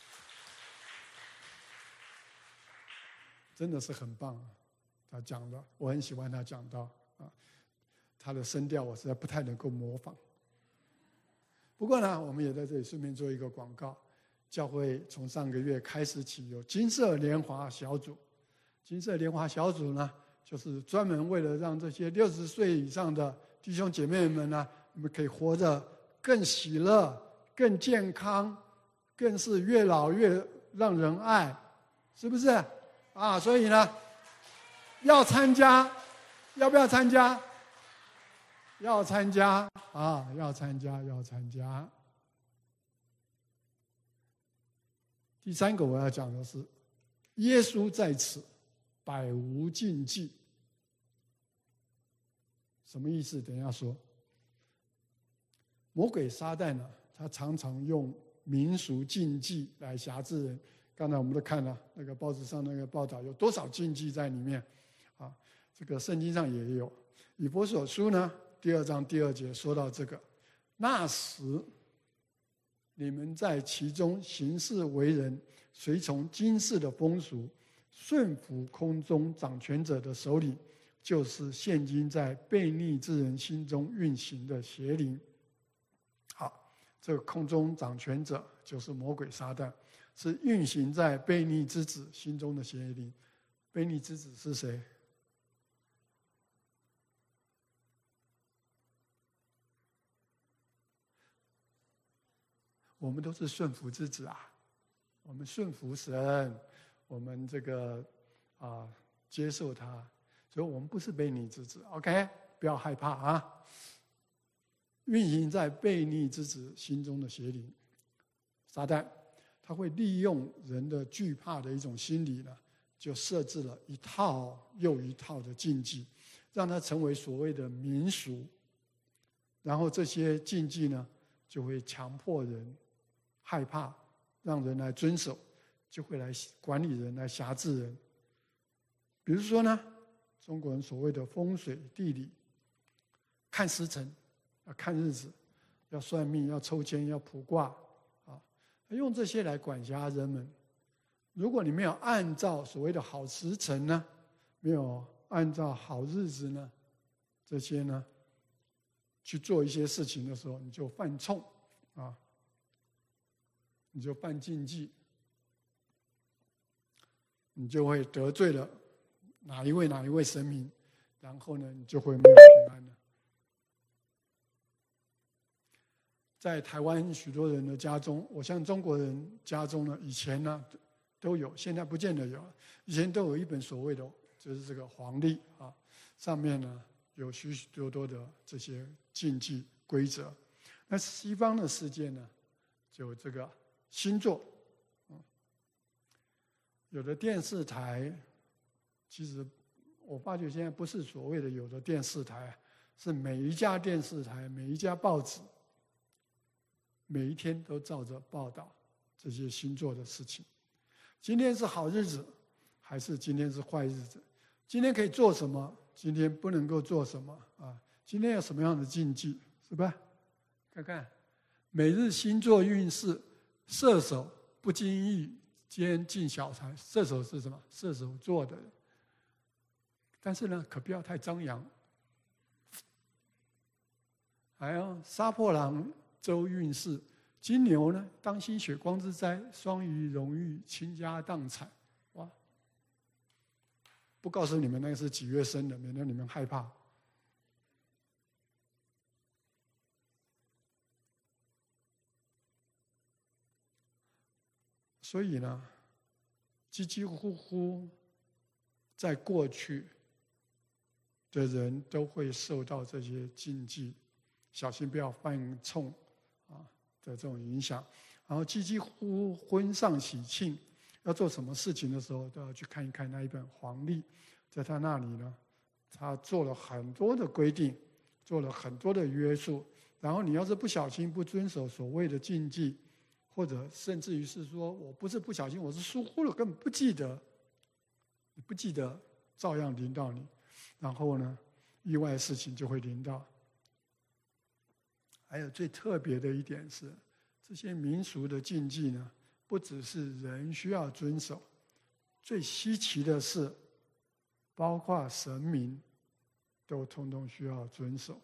真的是很棒，他讲的我很喜欢他讲到啊，他的声调我实在不太能够模仿。不过呢，我们也在这里顺便做一个广告。教会从上个月开始起有金色莲华小组，金色莲华小组呢， 就是专门为了让这些六十岁以上的弟兄姐妹们呢，你们可以活得更喜乐、更健康，更是越老越让人爱，是不是？啊，所以呢，要参加，要不要参加？要参加啊！要参加，要参加。第三个我要讲的是，耶稣在此，百无禁忌。什么意思？等一下说。魔鬼撒旦呢，他常常用民俗禁忌来辖制人。刚才我们都看了那个报纸上那个报道，有多少禁忌在里面啊？这个圣经上也有。以弗所书呢，第二章第二节说到这个，那时你们在其中行事为人，随从今世的风俗，顺服空中掌权者的首领，就是现今在悖逆之人心中运行的邪灵。好，这个空中掌权者就是魔鬼撒旦，是运行在悖逆之子心中的邪灵。悖逆之子是谁？我们都是顺服之子啊，我们顺服神，我们这个啊接受他，所以我们不是悖逆之子。OK， 不要害怕啊。运行在悖逆之子心中的邪灵，撒旦，他会利用人的惧怕的一种心理呢，就设置了一套又一套的禁忌，让它成为所谓的民俗。然后这些禁忌呢，就会强迫人害怕，让人来遵守，就会来管理人，来辖制人。比如说呢，中国人所谓的风水地理，看时辰，要看日子，要算命，要抽签，要卜卦啊，用这些来管辖人们。如果你没有按照所谓的好时辰呢，没有按照好日子呢，这些呢去做一些事情的时候，你就犯冲啊，你就犯禁忌，你就会得罪了哪一位哪一位神明，然后呢，你就会没有平安了。在台湾许多人的家中，我像中国人家中呢，以前呢都有，现在不见得有。以前都有一本所谓的，就是这个黄历啊，上面呢有许许多多的这些禁忌规则。那西方的世界呢，就这个星座，嗯，有的电视台，其实我发觉现在不是所谓的有的电视台，是每一家电视台、每一家报纸，每一天都照着报道这些星座的事情。今天是好日子，还是今天是坏日子？今天可以做什么？今天不能够做什么？啊，今天有什么样的禁忌？是吧？看看每日星座运势，射手不经意间进小财。射手是什么？射手座的人。但是呢，可不要太张扬。还有杀破狼周运势，金牛呢，当心血光之灾，双鱼容易倾家荡产。哇！不告诉你们那个是几月生的，免得你们害怕。所以呢，几几乎乎在过去的人都会受到这些禁忌，小心不要犯冲啊的这种影响。然后几几乎乎婚丧喜庆，要做什么事情的时候，都要去看一看那一本黄历，在他那里呢，他做了很多的规定，做了很多的约束。然后你要是不小心不遵守所谓的禁忌，或者甚至于是说我不是不小心，我是疏忽了，根本不记得，你不记得照样临到你，然后呢，意外的事情就会临到。还有最特别的一点是，这些民俗的禁忌呢，不只是人需要遵守，最稀奇的是，包括神明都通通需要遵守。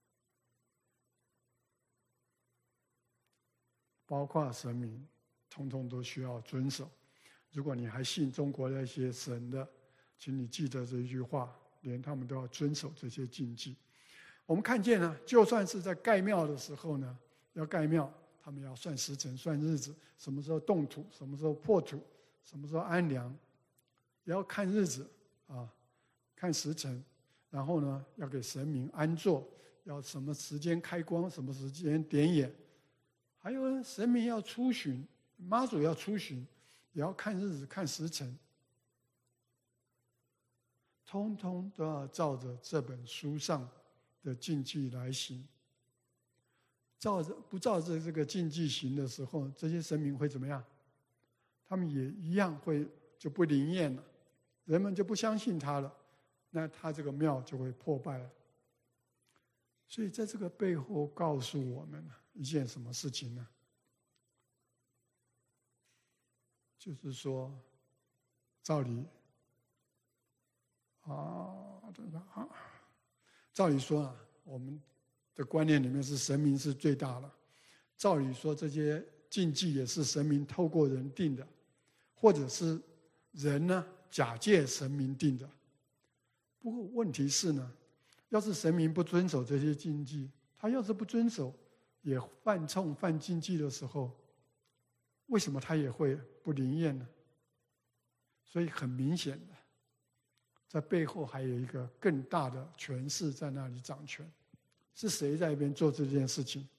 包括神明，通通都需要遵守。如果你还信中国那些神的，请你记得这一句话连他们都要遵守这些禁忌。我们看见呢，就算是在盖庙的时候呢，要盖庙，他们要算时辰、算日子，什么时候动土，什么时候破土，什么时候安良，也要看日子啊，看时辰，然后呢，要给神明安坐，要什么时间开光，什么时间点眼，还有呢，神明要出巡，妈祖要出巡，也要看日子、看时辰，通通都要照着这本书上的禁忌来行。照着不照着这个禁忌行的时候，这些神明会怎么样？他们也一样会就不灵验了，人们就不相信他了，那他这个庙就会破败了。所以在这个背后告诉我们一件什么事情呢？就是说，照理啊，这个啊，照理说啊，我们的观念里面是神明是最大的。照理说，这些禁忌也是神明透过人定的，或者是人呢假借神明定的。不过问题是呢，要是神明不遵守这些禁忌，他要是不遵守，也犯冲犯禁忌的时候，为什么他也会不灵验呢？所以很明显的，在背后还有一个更大的权势在那里掌权。是谁在那边做这件事情？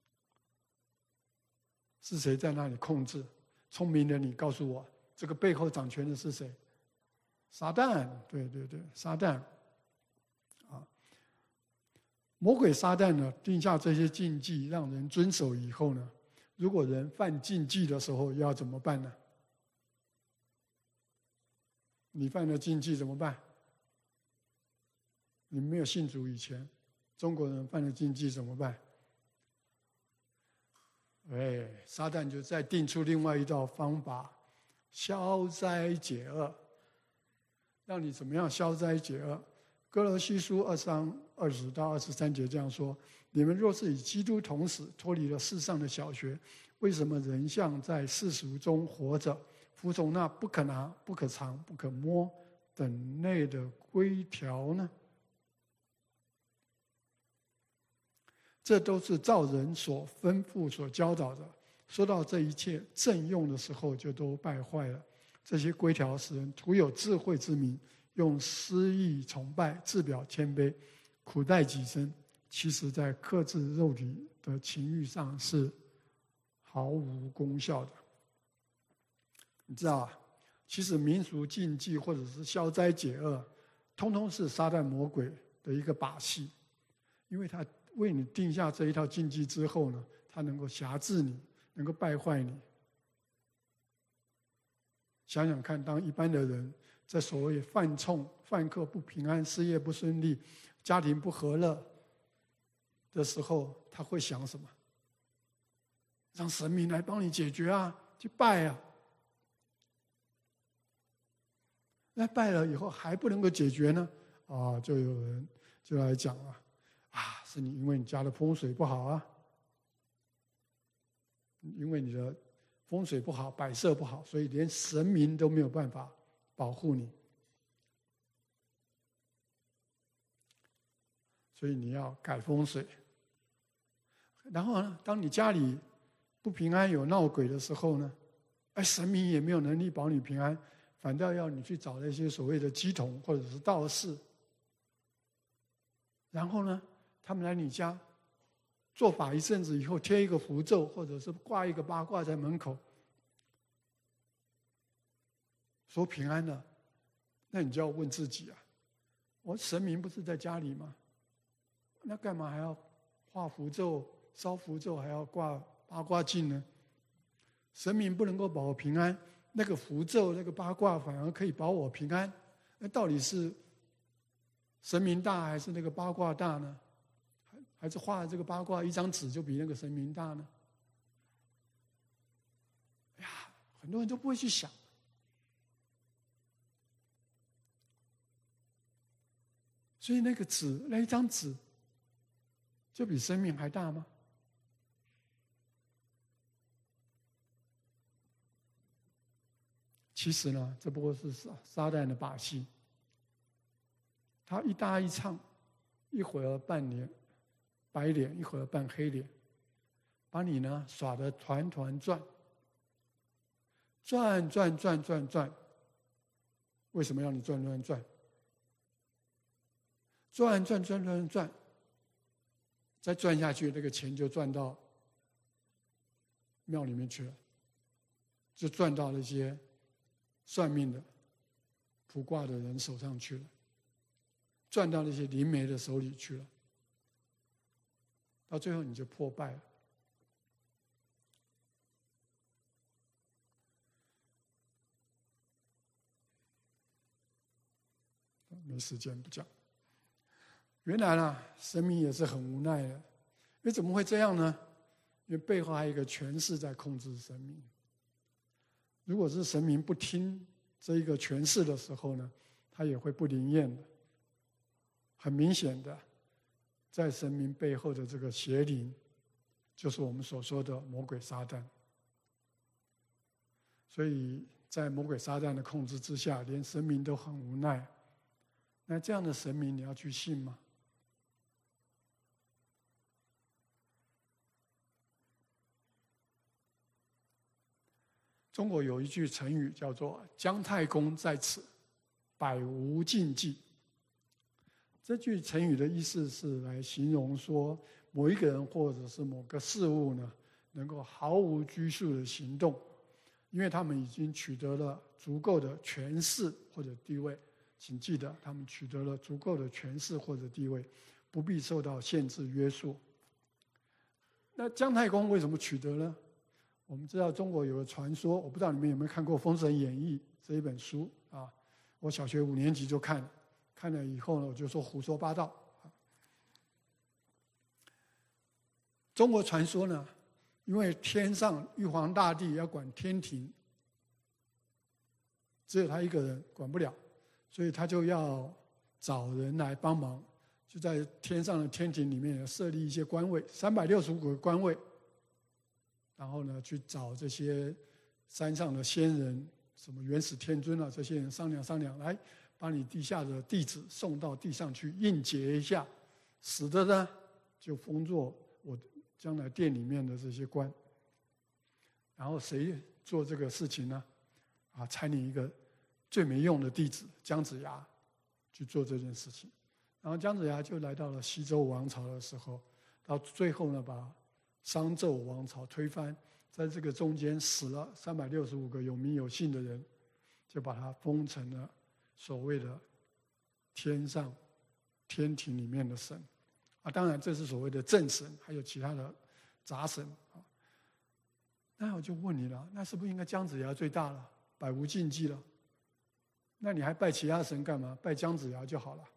是谁在那里控制？聪明的你告诉我，这个背后掌权的是谁？撒旦，对对对，撒旦。啊，魔鬼撒旦呢，定下这些禁忌，让人遵守以后呢，如果人犯禁忌的时候，要怎么办呢？你犯了禁忌怎么办？你没有信主以前，中国人犯了禁忌怎么办？哎，撒旦就再定出另外一道方法，消灾解厄，让你怎么样消灾解厄？哥罗西书二章二十到二十三节这样说：你们若是与基督同死，脱离了世上的小学，为什么仍像在世俗中活着，服从那不可拿、不可尝、不可摸等类的规条呢？这都是照人所吩咐、所教导的。说到这一切正用的时候，就都败坏了。这些规条使人徒有智慧之名，用私意崇拜，自表谦卑，苦待己身，其实在克制肉体的情欲上是毫无功效的。你知道啊，其实民俗禁忌或者是消灾解厄，通通是撒旦魔鬼的一个把戏，因为他为你定下这一套禁忌之后呢，他能够辖制你，能够败坏你。想想看，当一般的人在所谓犯冲、犯克、不平安、事业不顺利、家庭不和乐的时候，他会想什么？让神明来帮你解决啊，去拜啊。那拜了以后还不能够解决呢，啊，就有人就来讲了。啊，是你因为你家的风水不好啊，因为你的风水不好，摆设不好，所以连神明都没有办法保护你。所以你要改风水。然后呢，当你家里不平安有闹鬼的时候呢，哎，神明也没有能力保你平安，反倒要你去找那些所谓的乩童或者是道士。然后呢，他们来你家做法一阵子以后，贴一个符咒，或者是挂一个八卦在门口，说平安了。那你就要问自己啊，我神明不是在家里吗？那干嘛还要画符咒、烧符咒，还要挂八卦镜呢？神明不能够保我平安，那个符咒、那个八卦反而可以保我平安。那到底是神明大还是那个八卦大呢？还是画这个八卦一张纸就比那个神明大呢？哎呀，很多人都不会去想。所以那个纸，那一张纸，就比生命还大吗？其实呢，这不过是撒撒旦的把戏。 他一搭一唱，一会儿扮脸白脸，一会儿扮黑脸，把你呢耍得团团转，转转转转转。为什么要你转转转？转转转转转，再转下去，那个钱就转到庙里面去了，就转到那些算命的、卜卦的人手上去了，转到那些灵媒的手里去了，到最后你就破败了。没时间不讲。原来呢，神明也是很无奈的，因为怎么会这样呢？因为背后还有一个权势在控制神明。如果是神明不听这一个权势的时候呢，他也会不灵验的。很明显的，在神明背后的这个邪灵，就是我们所说的魔鬼撒旦。所以在魔鬼撒旦的控制之下，连神明都很无奈。那这样的神明你要去信吗？中国有一句成语叫做“姜太公在此，百无禁忌”。这句成语的意思是来形容说，某一个人或者是某个事物呢，能够毫无拘束的行动，因为他们已经取得了足够的权势或者地位。请记得，他们取得了足够的权势或者地位，不必受到限制约束。那姜太公为什么取得呢？我们知道中国有个传说，我不知道你们有没有看过《封神演义》这一本书啊？我小学五年级就看了，看了以后呢，我就说胡说八道。中国传说呢，因为天上玉皇大帝要管天庭，只有他一个人管不了。所以他就要找人来帮忙，就在天上的天庭里面设立一些官位，三百六十五个官位，然后呢去找这些山上的仙人，什么元始天尊啊，这些人商量商量，来把你地下的弟子送到地上去应节一下，死的呢就封作我将来殿里面的这些官。然后谁做这个事情呢？啊，差你一个最没用的弟子姜子牙去做这件事情，然后姜子牙就来到了西周王朝的时候，到最后呢，把商纣王朝推翻，在这个中间死了三百六十五个有名有姓的人，就把他封成了所谓的天上天庭里面的神啊，当然这是所谓的正神，还有其他的杂神啊。那我就问你了，那是不是应该姜子牙最大了，百无禁忌了？那你还拜其他神干嘛？拜姜子牙就好了。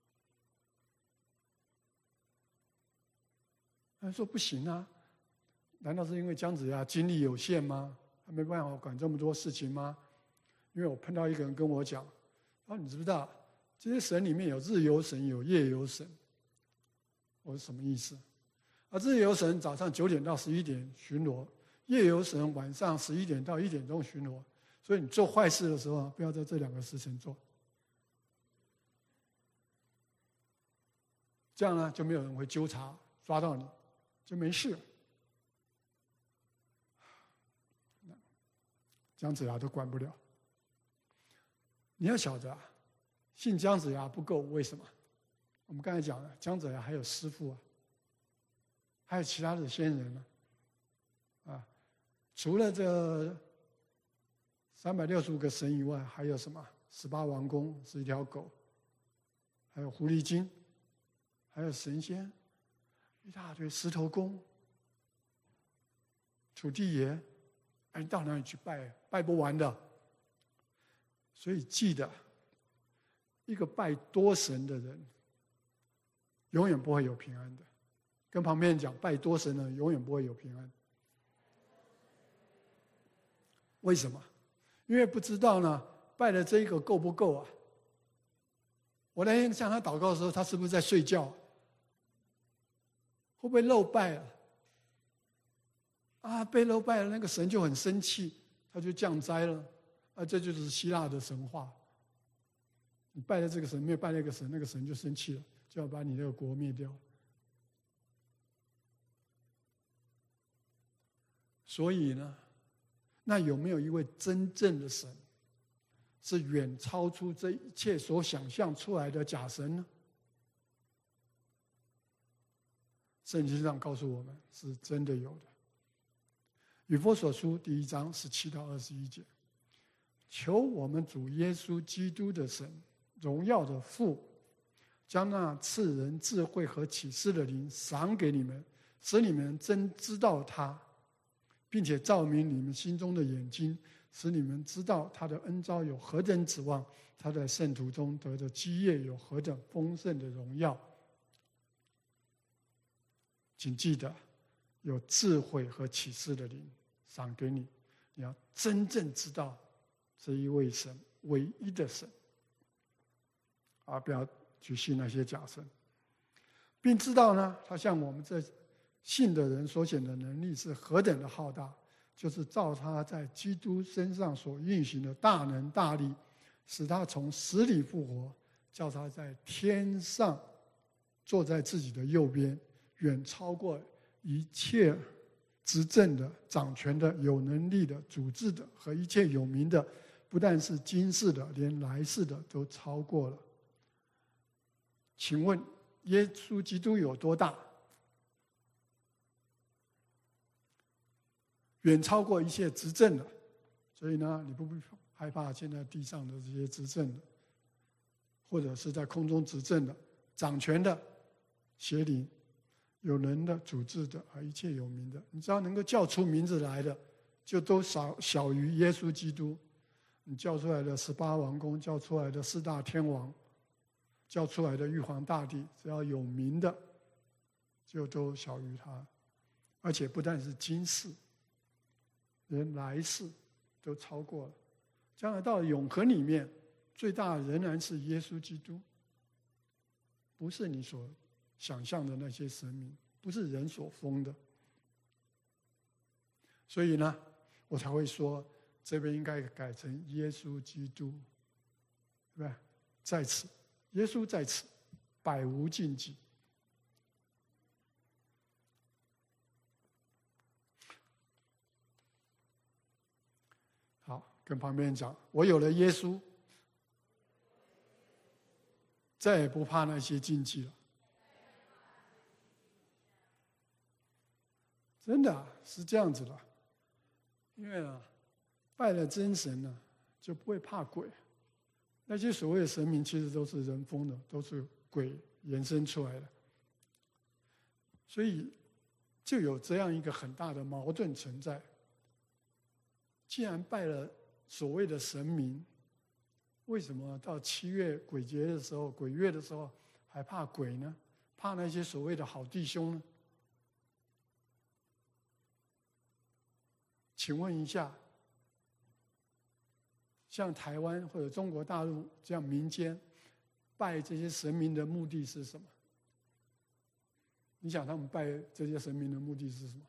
他说不行啊，难道是因为姜子牙精力有限吗？他没办法管这么多事情吗？因为我碰到一个人跟我讲，啊，你知不知道这些神里面有日游神，有夜游神？我说什么意思？啊，日游神早上九点到十一点巡逻，夜游神晚上十一点到一点钟巡逻。所以你做坏事的时候，不要在这两个时辰做，这样呢就没有人会纠察抓到你，就没事了。姜子牙都管不了。你要晓得啊，信姜子牙不够，为什么？我们刚才讲了，姜子牙还有师父啊，还有其他的仙人呢，啊，除了这三百六十五个神以外，还有什么？十八王公是一条狗，还有狐狸精，还有神仙，一大堆石头公、土地爷，哎，你到哪里去拜？拜不完的。所以记得，一个拜多神的人，永远不会有平安的。跟旁边人讲，拜多神的人永远不会有平安。为什么？因为不知道呢，拜的这一个够不够啊？我那天向他祷告的时候，他是不是在睡觉？会不会漏拜了？啊，被漏拜了，那个神就很生气，他就降灾了。啊，这就是希腊的神话。 你拜了这个神，没有拜那个神，那个神就生气了，就要把你那个国灭掉。所以呢，那有没有一位真正的神，是远超出这一切所想象出来的假神呢？圣经上告诉我们，是真的有的。以弗所书第一章十七到二十一节，求我们主耶稣基督的神，荣耀的父，将那赐人智慧和启示的灵赏给你们，使你们真知道他，并且照明你们心中的眼睛，使你们知道他的恩召有何等指望，他在圣徒中得的基业有何等丰盛的荣耀。请记得，有智慧和启示的灵赏给你，你要真正知道这一位神，唯一的神，而不要去信那些假神，并知道呢，他向我们这信的人所显的能力是何等的浩大，就是照他在基督身上所运行的大能大力，使他从死里复活，叫他在天上坐在自己的右边，远超过一切执政的、掌权的、有能力的、主治的和一切有名的，不但是今世的，连来世的都超过了。请问耶稣基督有多大？远超过一切执政的，所以呢，你不必害怕现在地上的这些执政的，或者是在空中执政的、掌权的、邪灵、有能的、主治的和一切有名的，你只要能够叫出名字来的，就都小小于耶稣基督。你叫出来的十八王公，叫出来的四大天王，叫出来的玉皇大帝，只要有名的，就都小于他。而且不但是今世，连来世都超过了。将来到了永恒里面，最大仍然是耶稣基督，不是你所想象的那些神明，不是人所封的。所以呢，我才会说这边应该改成耶稣基督，对吧？在此，耶稣在此，百无禁忌。好，跟旁边人讲，我有了耶稣，再也不怕那些禁忌了。真的、啊、是这样子的，因为啊，拜了真神呢、啊，就不会怕鬼。那些所谓的神明，其实都是人封的，都是鬼延伸出来的。所以就有这样一个很大的矛盾存在。既然拜了所谓的神明，为什么到七月鬼节的时候、鬼月的时候还怕鬼呢？怕那些所谓的好弟兄呢？请问一下，像台湾或者中国大陆这样民间拜这些神明的目的是什么？你想他们拜这些神明的目的是什么？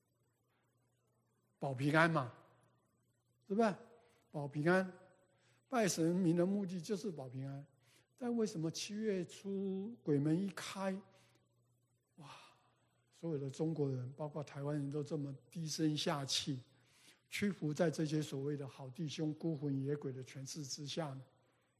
保平安嘛，是不是？保平安，拜神明的目的就是保平安。但为什么七月初鬼门一开，哇，所有的中国人，包括台湾人都这么低声下气，屈服在这些所谓的好弟兄、孤魂野鬼的权势之下呢？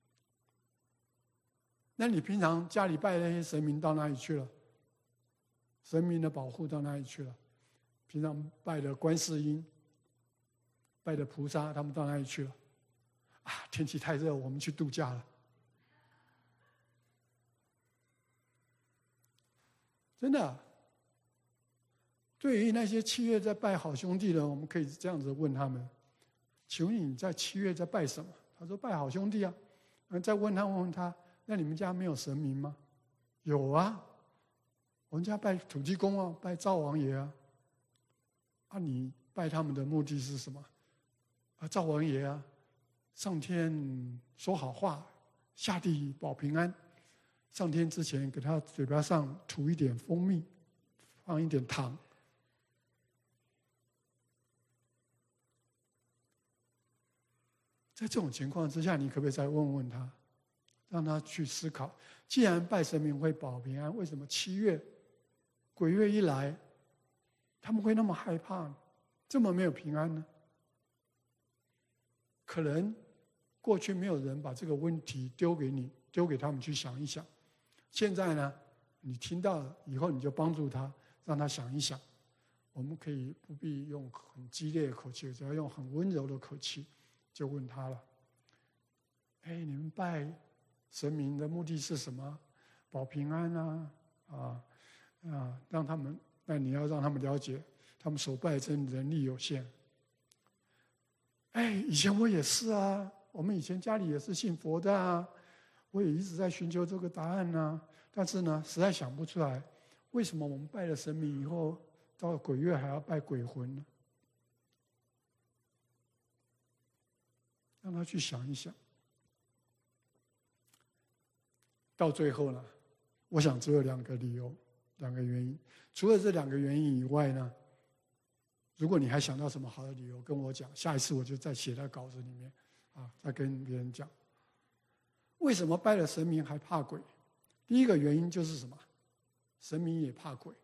那你平常家里拜那些神明到哪里去了？神明的保护到哪里去了？平常拜的观世音、拜的菩萨，他们到哪里去了？啊，天气太热，我们去度假了。真的、啊，对于那些七月在拜好兄弟的，我们可以这样子问他们：请问你在七月在拜什么？他说拜好兄弟啊。再问他问问他，那你们家没有神明吗？有啊，我们家拜土地公啊，拜灶王爷啊。啊，你拜他们的目的是什么？啊，灶王爷啊，上天说好话，下地保平安。上天之前给他嘴巴上涂一点蜂蜜，放一点糖。在这种情况之下，你可不可以再问问他， 让他去思考，既然拜神明会保平安，为什么七月鬼月一来，他们会那么害怕呢？这么没有平安呢？可能过去没有人把这个问题丢给你，丢给他们去想一想。现在呢，你听到了以后，你就帮助他，让他想一想。我们可以不必用很激烈的口气，只要用很温柔的口气，就问他了：哎，你们拜神明的目的是什么？保平安啊，啊啊，让他们，那你要让他们了解，他们所拜真人力有限。哎，以前我也是啊，我们以前家里也是信佛的啊，我也一直在寻求这个答案啊，但是呢，实在想不出来，为什么我们拜了神明以后，到了鬼月还要拜鬼魂呢？让他去想一想。到最后呢，我想只有两个理由，两个原因。除了这两个原因以外呢，如果你还想到什么好的理由，跟我讲，下一次我就再写在稿子里面，啊，再跟别人讲。为什么拜了神明还怕鬼？第一个原因就是什么？神明也怕鬼。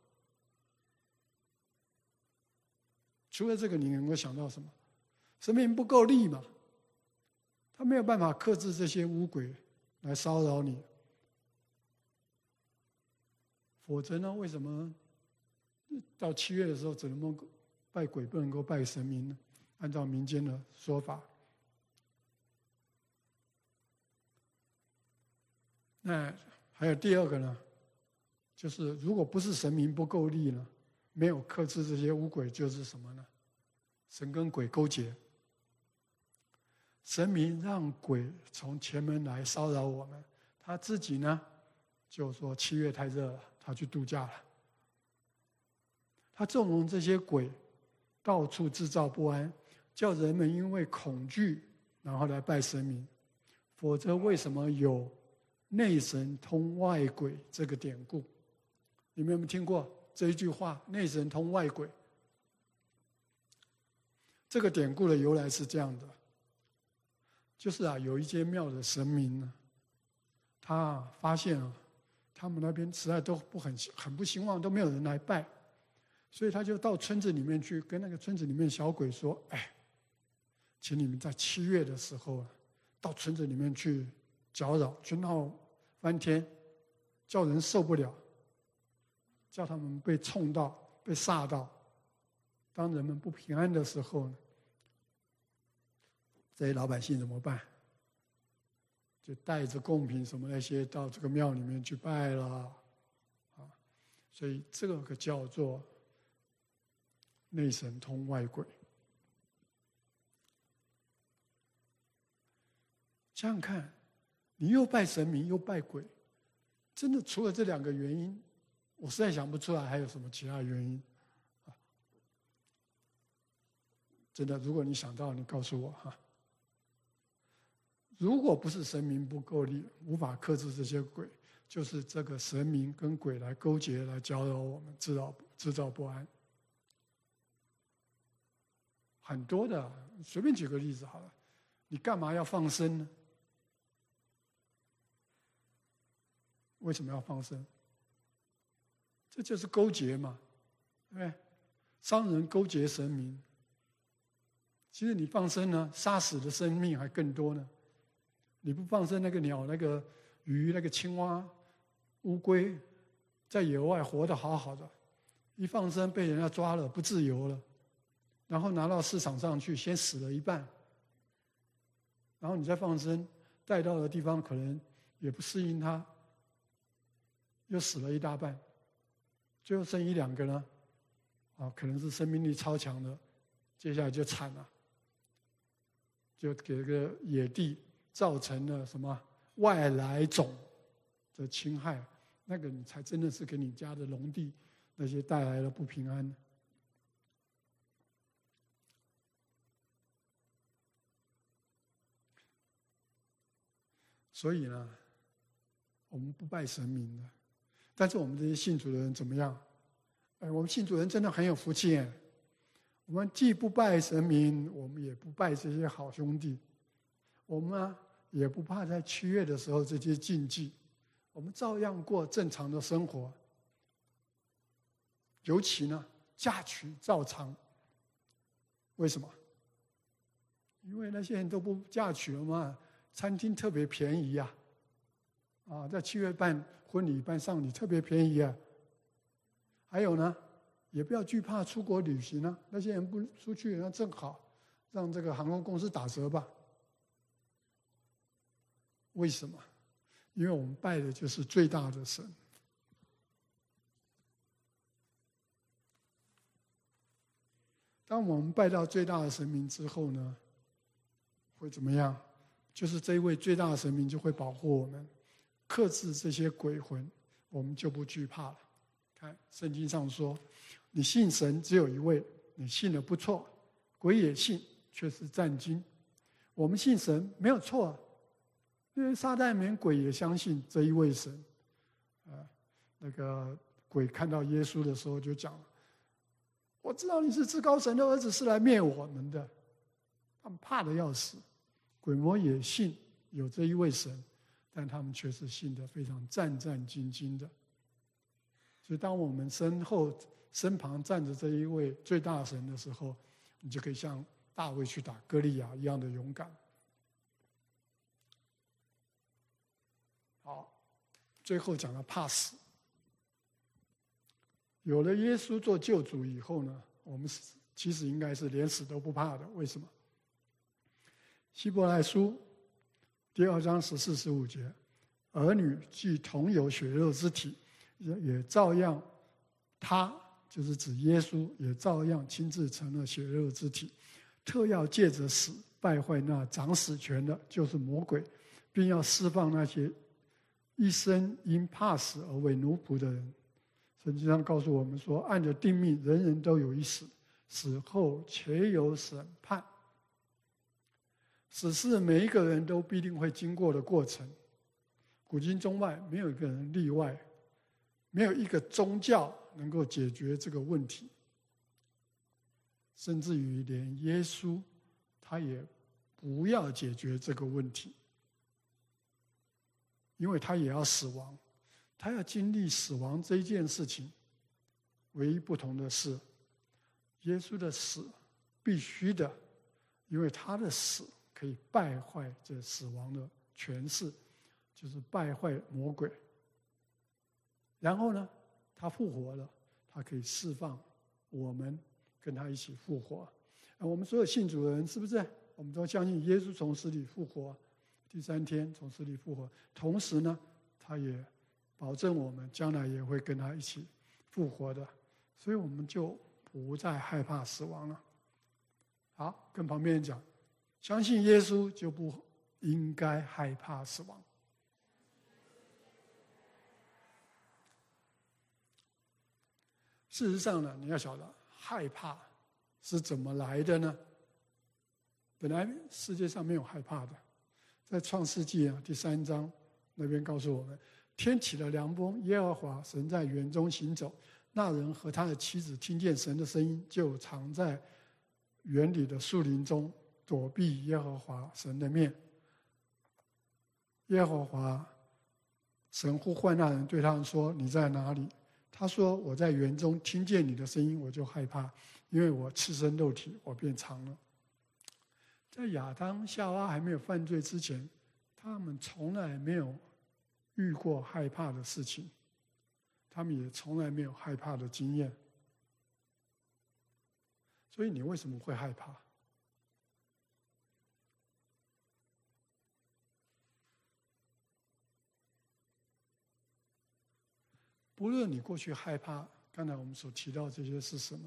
除了这个，你能够想到什么？神明不够力嘛，他没有办法克制这些污鬼来骚扰你。否则呢，为什么到七月的时候只能够拜鬼，不能够拜神明呢？按照民间的说法。那还有第二个呢，就是如果不是神明不够力呢，没有克制这些污鬼，就是什么呢？神跟鬼勾结，神明让鬼从前门来骚扰我们，他自己呢就说七月太热了，他去度假了。他纵容这些鬼到处制造不安，叫人们因为恐惧然后来拜神明。否则为什么有内神通外鬼这个典故？你们有没有听过这一句话？内神通外鬼。这个典故的由来是这样的，就是啊，有一间庙的神明呢，他、啊、发现啊，他们那边实在都不很很不兴旺，都没有人来拜，所以他就到村子里面去，跟那个村子里面小鬼说：“哎，请你们在七月的时候啊，到村子里面去搅扰，去闹翻天，叫人受不了，叫他们被冲到，被煞到。当人们不平安的时候呢，这些老百姓怎么办？就带着贡品什么那些到这个庙里面去拜了，啊，所以这个可叫做内神通外鬼。想想看，你又拜神明又拜鬼，真的除了这两个原因，我实在想不出来还有什么其他原因。真的，如果你想到，你告诉我哈。如果不是神明不够力，无法克制这些鬼，就是这个神明跟鬼来勾结，来搅扰我们，制造制造不安。很多的，随便举个例子好了，你干嘛要放生呢？为什么要放生？这就是勾结嘛，对不对？商人勾结神明。其实你放生呢，杀死的生命还更多呢。你不放生，那个鸟、那个鱼、那个青蛙、乌龟，在野外活得好好的，一放生被人家抓了，不自由了，然后拿到市场上去，先死了一半，然后你再放生，带到的地方可能也不适应它，又死了一大半，最后剩一两个呢，啊，可能是生命力超强的，接下来就惨了。就给这个野地造成了什么外来种的侵害，那个你才真的是给你家的农地那些带来了不平安。所以呢，我们不拜神明的，但是我们这些信主的人怎么样？哎，我们信主人真的很有福气耶。我们既不拜神明，我们也不拜这些好兄弟，我们啊也不怕在七月的时候这些禁忌，我们照样过正常的生活。尤其呢，嫁娶照常。为什么？因为那些人都不嫁娶了嘛，餐厅特别便宜呀、啊，啊，在七月办婚礼、办丧礼特别便宜啊。还有呢，也不要惧怕出国旅行啊，那些人不出去，那正好让这个航空公司打折吧。为什么？因为我们拜的就是最大的神。当我们拜到最大的神明之后呢，会怎么样？就是这一位最大的神明就会保护我们，克制这些鬼魂，我们就不惧怕了。看圣经上说，你信神只有一位，你信的不错，鬼也信，却是战惊。我们信神没有错啊，因为撒旦连鬼也相信这一位神。啊，那个鬼看到耶稣的时候就讲了，我知道你是至高神的儿子，是来灭我们的。他们怕得要死。鬼魔也信有这一位神，但他们却是信得非常战战兢兢的。所以当我们身后身旁站着这一位最大神的时候，你就可以像大卫去打歌利亚一样的勇敢。好，最后讲到怕死。有了耶稣做救主以后呢，我们其实应该是连死都不怕的。为什么？希伯来书第二章十四、十五节，儿女既同有血肉之体，也照样，他就是指耶稣，也照样亲自成了血肉之体，特要借着死败坏那掌死权的，就是魔鬼，并要释放那些一生因怕死而为奴仆的人。圣经上告诉我们说，按着定命，人人都有一死，死后且有审判。死是每一个人都必定会经过的过程，古今中外没有一个人例外，没有一个宗教能够解决这个问题，甚至于连耶稣他也不要解决这个问题，因为他也要死亡，他要经历死亡这一件事情。唯一不同的是，耶稣的死必须的，因为他的死可以败坏这死亡的权势，就是败坏魔鬼。然后呢，他复活了，他可以释放我们跟他一起复活。我们所有信主的人，是不是我们都相信耶稣从死里复活，第三天从死里复活？同时呢，他也保证我们将来也会跟他一起复活的，所以我们就不再害怕死亡了。好，跟旁边人讲，相信耶稣就不应该害怕死亡。事实上呢，你要晓得，害怕是怎么来的呢？本来世界上没有害怕的，在创世纪啊第三章那边告诉我们，天起了凉风，耶和华神在园中行走，那人和他的妻子听见神的声音，就藏在园里的树林中，躲避耶和华神的面。耶和华神呼唤那人，对他们说：“你在哪里？”他说：“我在园中听见你的声音，我就害怕，因为我赤身肉体，我便藏了。”在亚当夏娃还没有犯罪之前，他们从来没有遇过害怕的事情，他们也从来没有害怕的经验。所以你为什么会害怕？不论你过去害怕，刚才我们所提到这些是什么，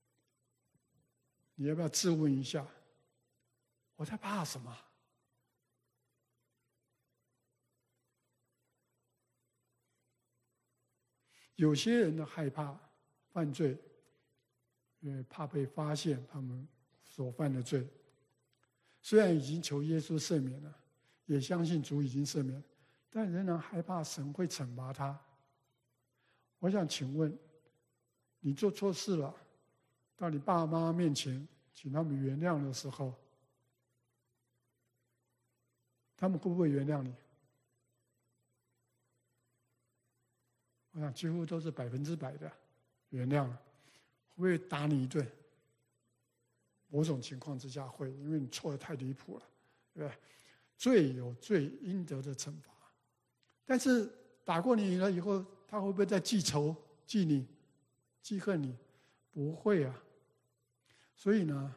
你要不要自问一下，我在怕什么？有些人的害怕犯罪，因为怕被发现他们所犯的罪，虽然已经求耶稣赦免了，也相信主已经赦免，但仍然害怕神会惩罚他。我想请问，你做错事了，到你爸妈面前请他们原谅的时候， 他们会不会原谅你？我想几乎都是百分之百的原谅了。会不会打你一顿？某种情况之下会，因为你错得太离谱了，对不对？罪有罪应得的惩罚。但是打过你了以后，他会不会再记仇、记你、记恨你？不会啊。所以呢，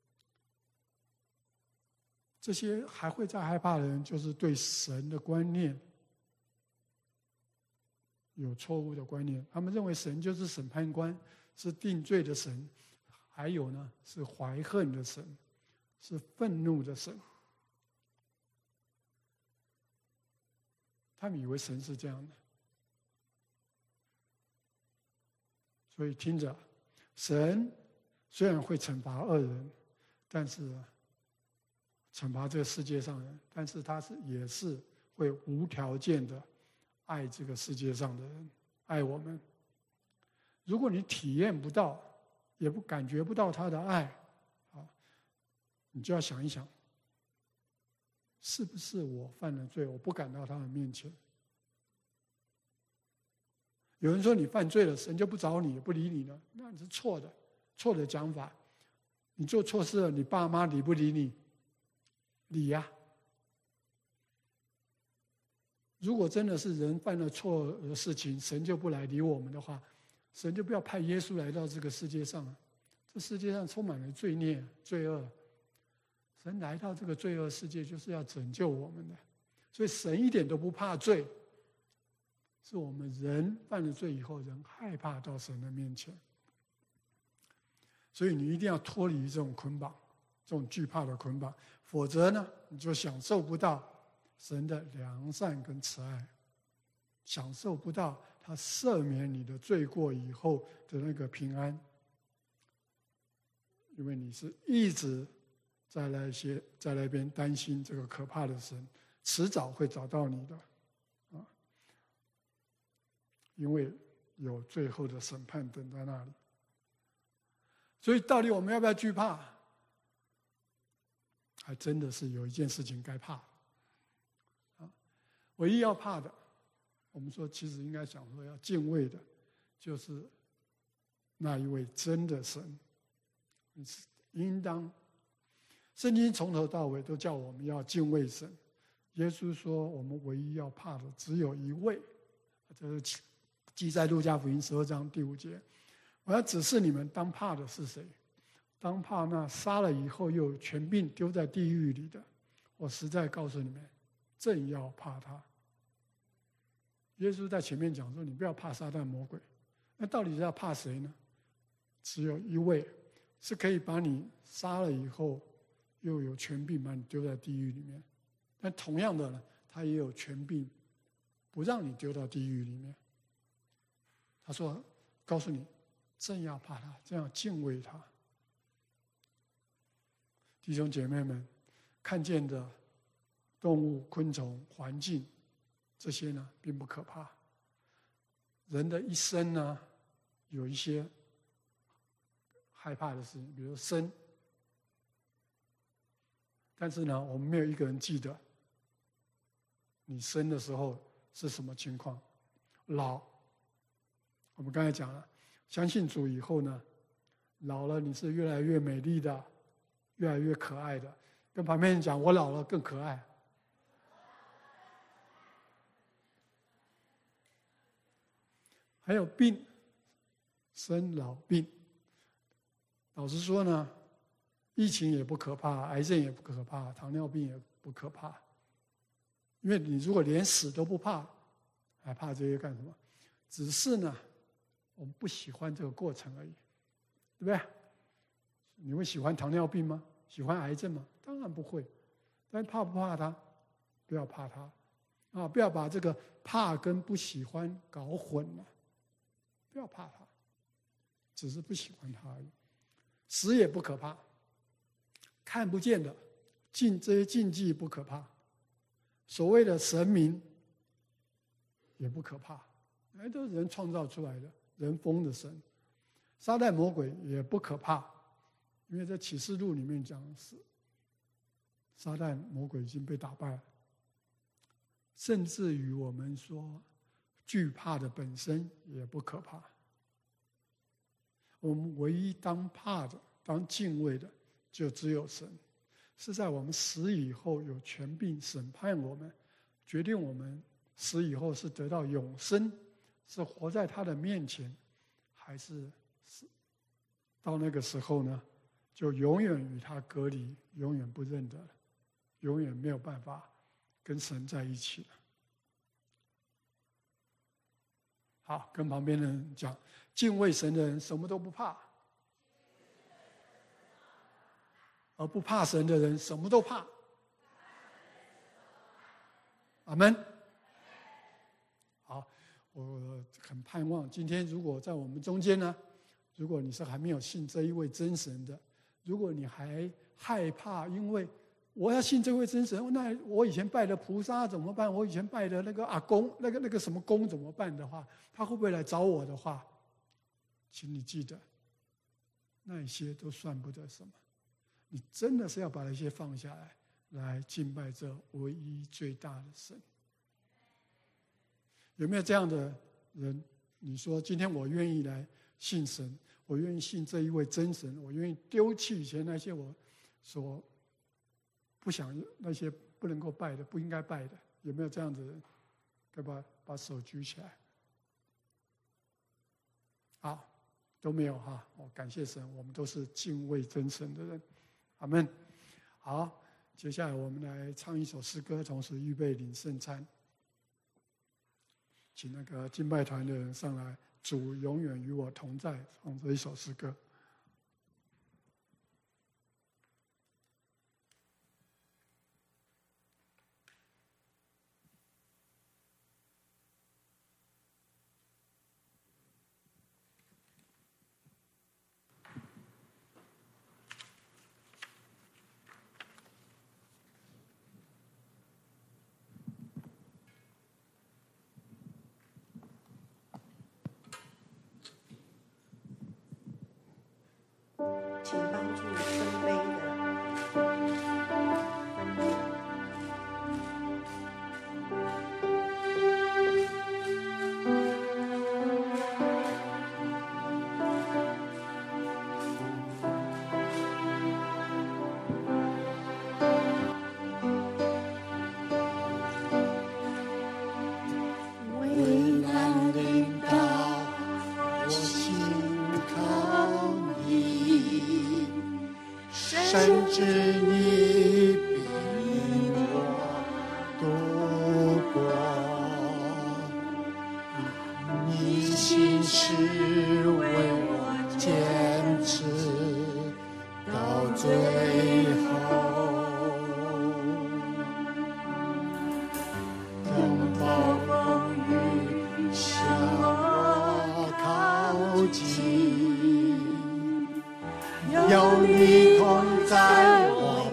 这些还会再害怕的人，就是对神的观念有错误的观念。他们认为神就是审判官，是定罪的神，还有呢是怀恨的神，是愤怒的神。他们以为神是这样的，所以听着，神虽然会惩罚恶人，但是惩罚这个世界上人，但是他是也是会无条件的爱这个世界上的人，爱我们。如果你体验不到，也不感觉不到他的爱，啊，你就要想一想，是不是我犯了罪，我不敢到他的面前？有人说你犯罪了，神就不找你，不理你了，那你是错的，错的讲法。你做错事了，你爸妈理不理你？理呀。如果真的是人犯了错的事情，神就不来理我们的话，神就不要派耶稣来到这个世界上了。这世界上充满了罪孽、罪恶。神来到这个罪恶世界，就是要拯救我们的。所以神一点都不怕罪，是我们人犯了罪以后，人害怕到神的面前。所以你一定要脱离这种捆绑，这种惧怕的捆绑，否则呢，你就享受不到神的良善跟慈爱，享受不到他赦免你的罪过以后的那个平安，因为你是一直在那些在那边担心这个可怕的神，迟早会找到你的，啊，因为有最后的审判等在那里。所以到底我们要不要惧怕？还真的是有一件事情该怕，啊，唯一要怕的，我们说其实应该想说要敬畏的，就是那一位真的神。应当，圣经从头到尾都叫我们要敬畏神。耶稣说，我们唯一要怕的只有一位，这是记在路加福音十二章第五节。我要指示你们，当怕的是谁？当怕那杀了以后又有权柄丢在地狱里的。我实在告诉你们，正要怕他。耶稣在前面讲说，你不要怕撒旦魔鬼，那到底是要怕谁呢？只有一位，是可以把你杀了以后，又有权柄把你丢在地狱里面。但同样的呢，他也有权柄不让你丢到地狱里面。他说，告诉你，正要怕他，正要敬畏他。弟兄姐妹们，看见的动物、昆虫、环境，这些呢并不可怕。人的一生呢，有一些害怕的事情，比如生。但是呢，我们没有一个人记得你生的时候是什么情况。老，我们刚才讲了，相信主以后呢，老了你是越来越美丽的，越来越可爱的。跟旁边人讲，我老了更可爱。还有病，生老病。老实说呢，疫情也不可怕，癌症也不可怕，糖尿病也不可怕。因为你如果连死都不怕，还怕这些干什么？只是呢，我们不喜欢这个过程而已，对不对？你会喜欢糖尿病吗？喜欢癌症吗？当然不会。但怕不怕它？不要怕它啊！不要把这个怕跟不喜欢搞混了。不要怕它，只是不喜欢它而已。死也不可怕，看不见的禁这些禁忌不可怕，所谓的神明也不可怕，那都是人创造出来的，人封的神。撒旦魔鬼也不可怕，因为在启示录里面讲是撒旦魔鬼已经被打败了， 甚至于我们说惧怕的本身也不可怕。我们唯一当怕的、当敬畏的，就只有神。是在我们死以后有权柄审判我们，决定我们死以后是得到永生，是活在他的面前，还是到那个时候呢，就永远与他隔离，永远不认得了，永远没有办法跟神在一起了。好，跟旁边的人讲，敬畏神的人什么都不怕，而不怕神的人什么都怕。阿们。好，我很盼望今天如果在我们中间呢，如果你是还没有信这一位真神的，如果你还害怕，因为我要信这位真神，那我以前拜的菩萨怎么办？我以前拜的那个阿公，那个那个什么公怎么办的话，他会不会来找我的话，请你记得，那些都算不得什么。你真的是要把那些放下来，来敬拜这唯一最大的神。有没有这样的人？你说今天我愿意来信神，我愿意信这一位真神，我愿意丢弃以前那些我所不想那些不能够拜的、不应该拜的，有没有这样的人？可以把把手举起来。好，都没有哈。我感谢神，我们都是敬畏真神的人。阿们。好，接下来我们来唱一首诗歌，同时预备领圣餐。请那个敬拜团的人上来，主永远与我同在，唱这一首诗歌。 请帮助分杯的分杯。 危难临到，我心靠你，深知你必我度过，你心是为我坚持到最后。拥抱风雨向我靠近，有你同在我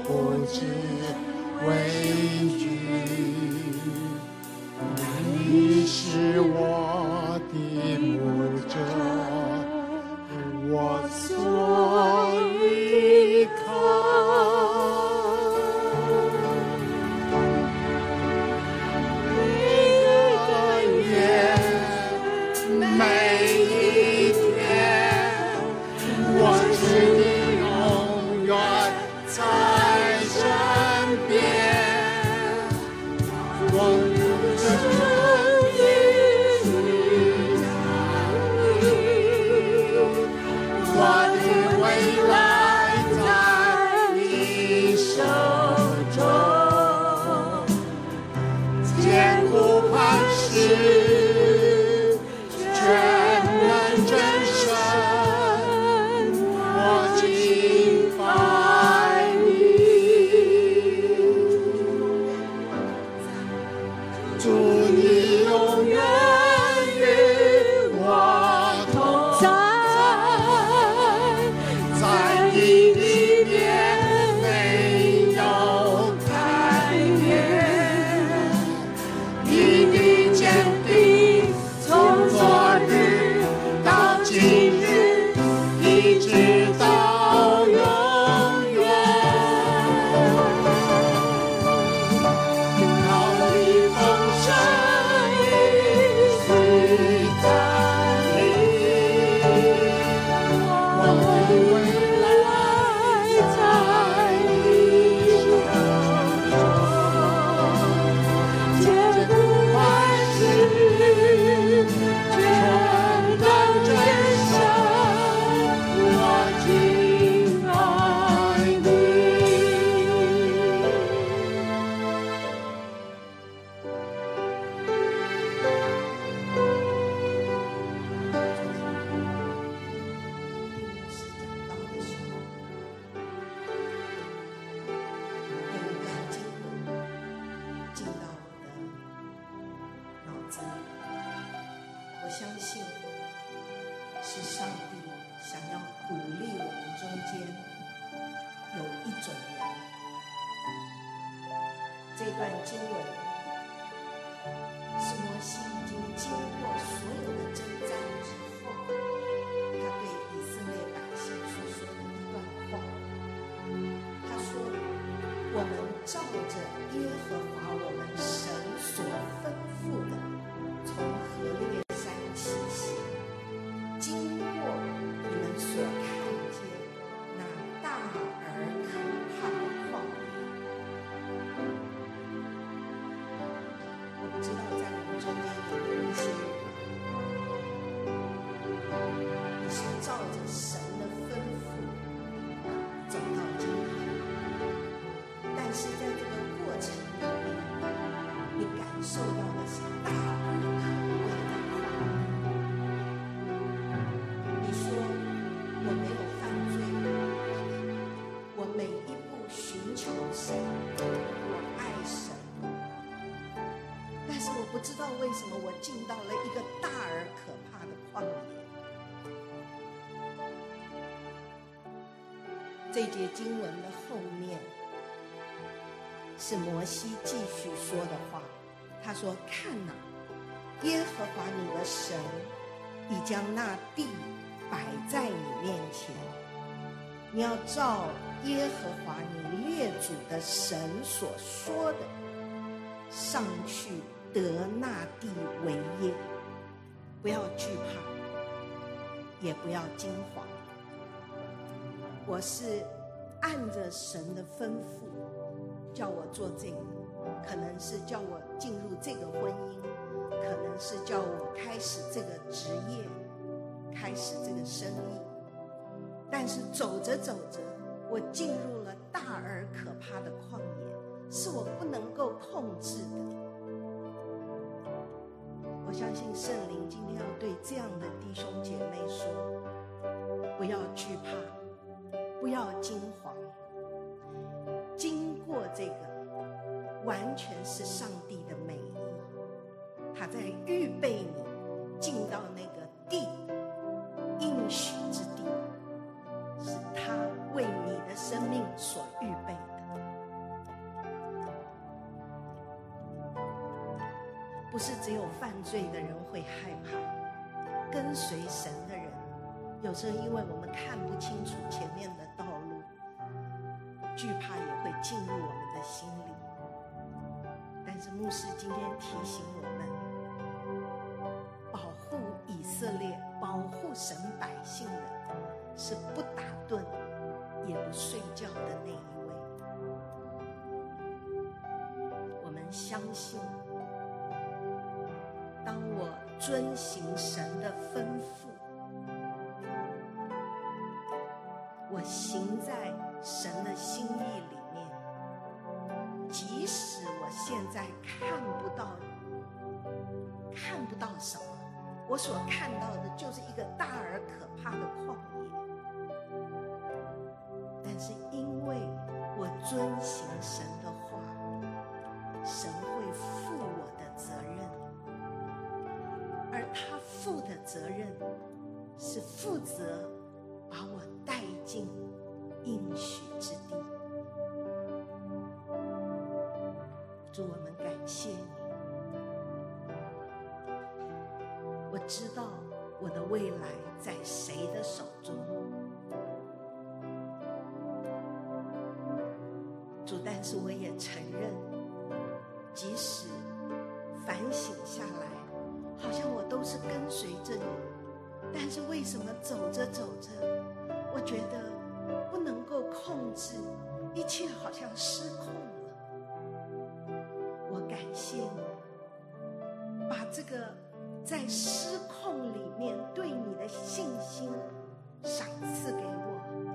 是上帝想要鼓励我们中间有一种人。这段经文是摩西已经经过所有的征战之后，他对以色列百姓所说的一段话。他说：我们照着耶和华我们神所吩咐的，从何烈山起行，经过你们所看见那大而可怕的旷野。我不知道在我们中间有没有一些人，你是照着神的吩咐走到今天，但是在这个过程里面，你感受到的是大而可畏的旷野。你说我没有犯罪，我每一步寻求神，我爱神，但是我不知道为什么我进到了一个大而可怕的旷野。这节经文的后面是摩西继续说的话，他说：看哪，耶和华你的神已将那地摆在你面前，你要照耶和华你列祖的神所说的，上去得那地为业，不要惧怕，也不要惊慌。我是按着神的吩咐叫我做这个，可能是叫我进入这个婚姻，可能是叫我开始这个职业，开始这个生意。但是走着走着，我进入了大而可怕的旷野，是我不能够控制的。我相信圣灵今天要对这样的弟兄姐妹说：不要惧怕，不要惊慌。经过这个，完全是上帝的美意，他在预备你进到那个地，应许之地，是他为你的生命所预备的。不是只有犯罪的人会害怕，跟随神的人，有时候因为我们看不清楚前面的道路，惧怕也会进入我们的心里。但是牧师今天提醒我们，保护以色列、保护神百姓的是不打盹也不睡觉的那一位。我们相信，当我遵行神的吩咐，我行在神的心意里面，即使我现在看不到看不到什么，我所看到的就是一个大而可怕的旷野，但是因为我遵行神的话，神会负我的责任，而他负的责任是负责把我带进应许之地。主，我们感谢你，我知道我的未来在谁的手中。主，但是我也承认，即使反省下来，好像我都是跟随着你，但是为什么走着走着，我觉得不能够控制，一切好像失控了。我感谢你，把这个在失控里面对你的信心赏赐给我。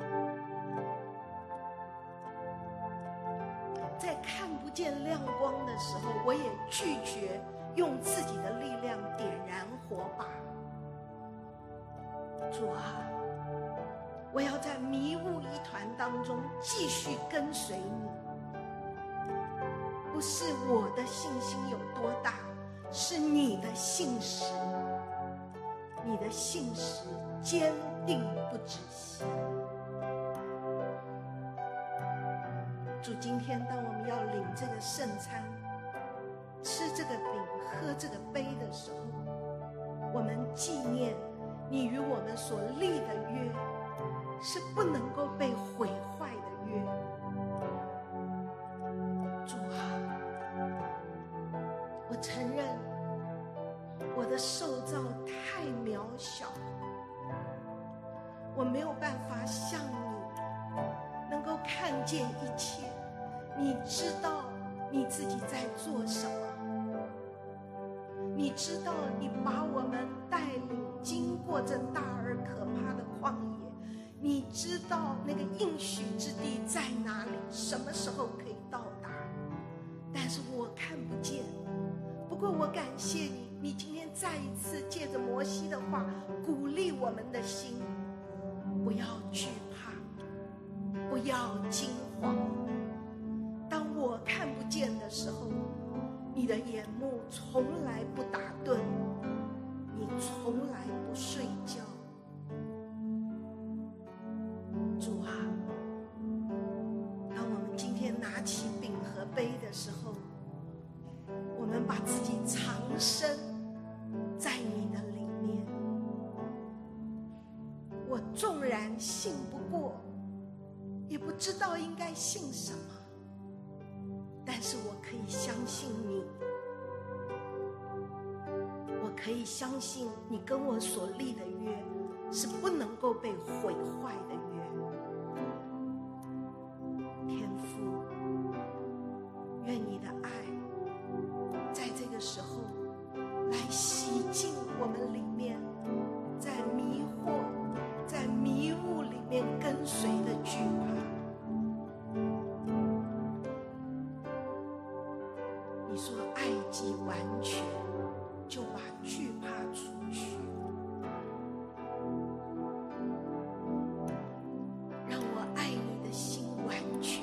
在看不见亮光的时候，我也拒绝用自己的力量点燃火把。主啊，我要在迷雾一团当中继续跟随你。不是我的信心有多大，是你的信实，你的信实坚定不止息。主，今天当我们要领这个圣餐，吃这个饼，喝这个杯的时候，我们纪念你与我们所立的约是不能够被毁坏的约。主啊，我承认我的受造太渺小，我没有办法像你能够看见一切，你知道你自己在做什么，你知道你把我们带领经过这大而可怕的旷野，你知道那个应许之地在哪里，什么时候可以到达，但是我看不见。不过我感谢你，你今天再一次借着摩西的话鼓励我们的心，不要惧怕，不要惊慌。当我看不见的时候，你的眼目从来不打盹，你从来不睡觉。主啊，当我们今天拿起饼和杯的时候，我们把自己藏身在你的里面。我纵然信不过，也不知道应该信什么，但是我可以相信你，我可以相信你跟我所立的约是不能够被毁坏的约。天父，愿你的爱在这个时候来洗净我们里面在迷惑在迷雾里面跟随的惧怕。你说爱既完全，就把惧怕除去。让我爱你的心完全，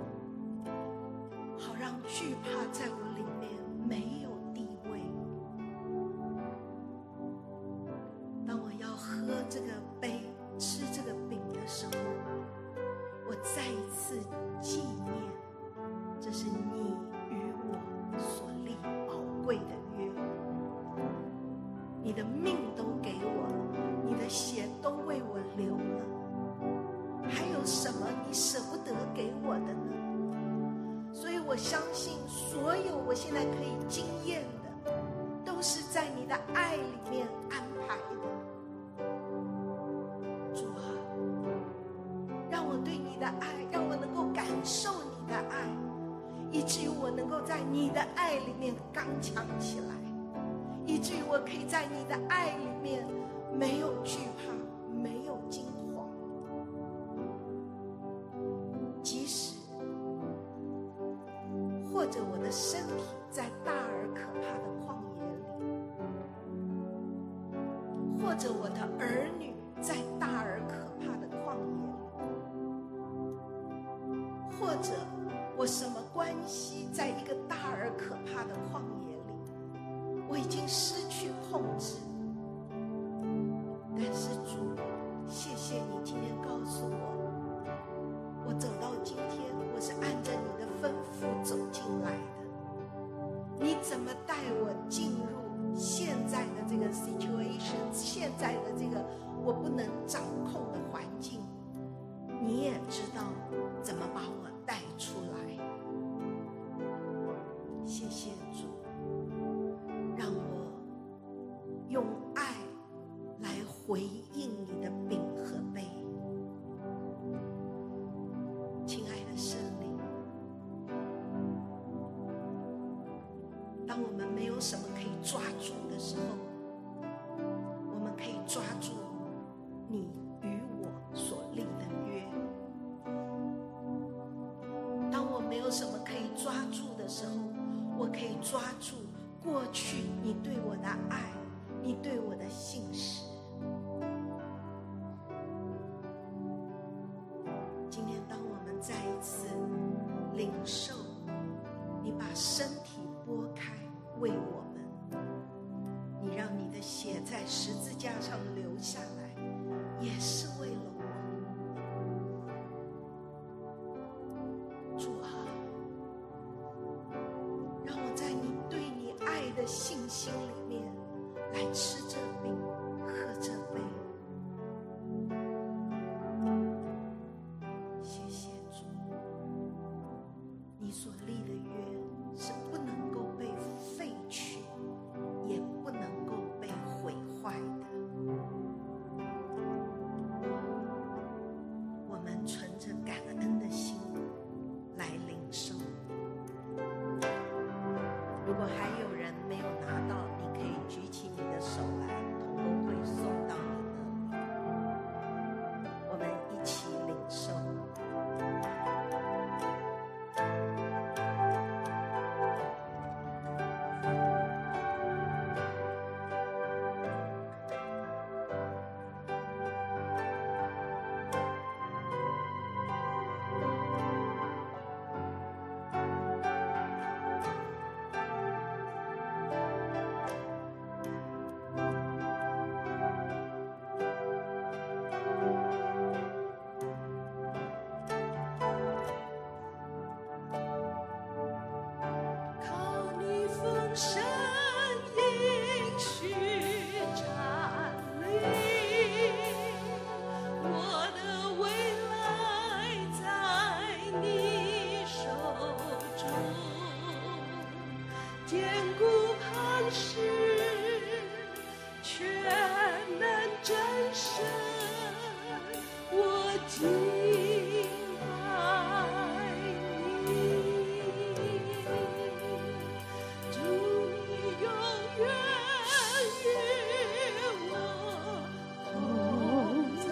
好让惧怕在我里面没有地位。当我要喝这个杯，吃这个饼的时候，我再一次纪念，这是你与我所立宝贵的约。你的命都给我了，你的血都为我流了，还有什么你舍不得给我的呢？所以我相信，所有我现在可以经验的，都是在你的爱里面安排的。主啊，让我对你的爱，让我能够感受你的爱，以至于我能够在你的爱里面刚强起来，以至于我可以在你的爱里面没有惧怕，没有惊慌。即使或者我的身体在大而可怕的旷野里，或者我的儿女在大而可怕的旷野里，或者我什么关系在一个大而可怕的旷野里，我已经失去控制。但是主，谢谢你今天告诉我，我走到今天，我是按着你的吩咐走进来的。你怎么带我进入现在的这个 situation， 现在的这个我不能掌控的环境，你也知道怎么把我带出来。谢谢主，让我用爱来回应你的饼和杯。亲爱的圣灵，当我们没有什么可以抓住的时候，我们可以抓住你与我所立的约。当我没有什么可以抓住的时候，我可以抓住过去你对我的爱，你对我的信实。今天当我们再一次领受你把身体拨开为我们，你让你的血在十字架上流下来， 的信心里面来吃这饼，喝这杯。谢谢主，你所立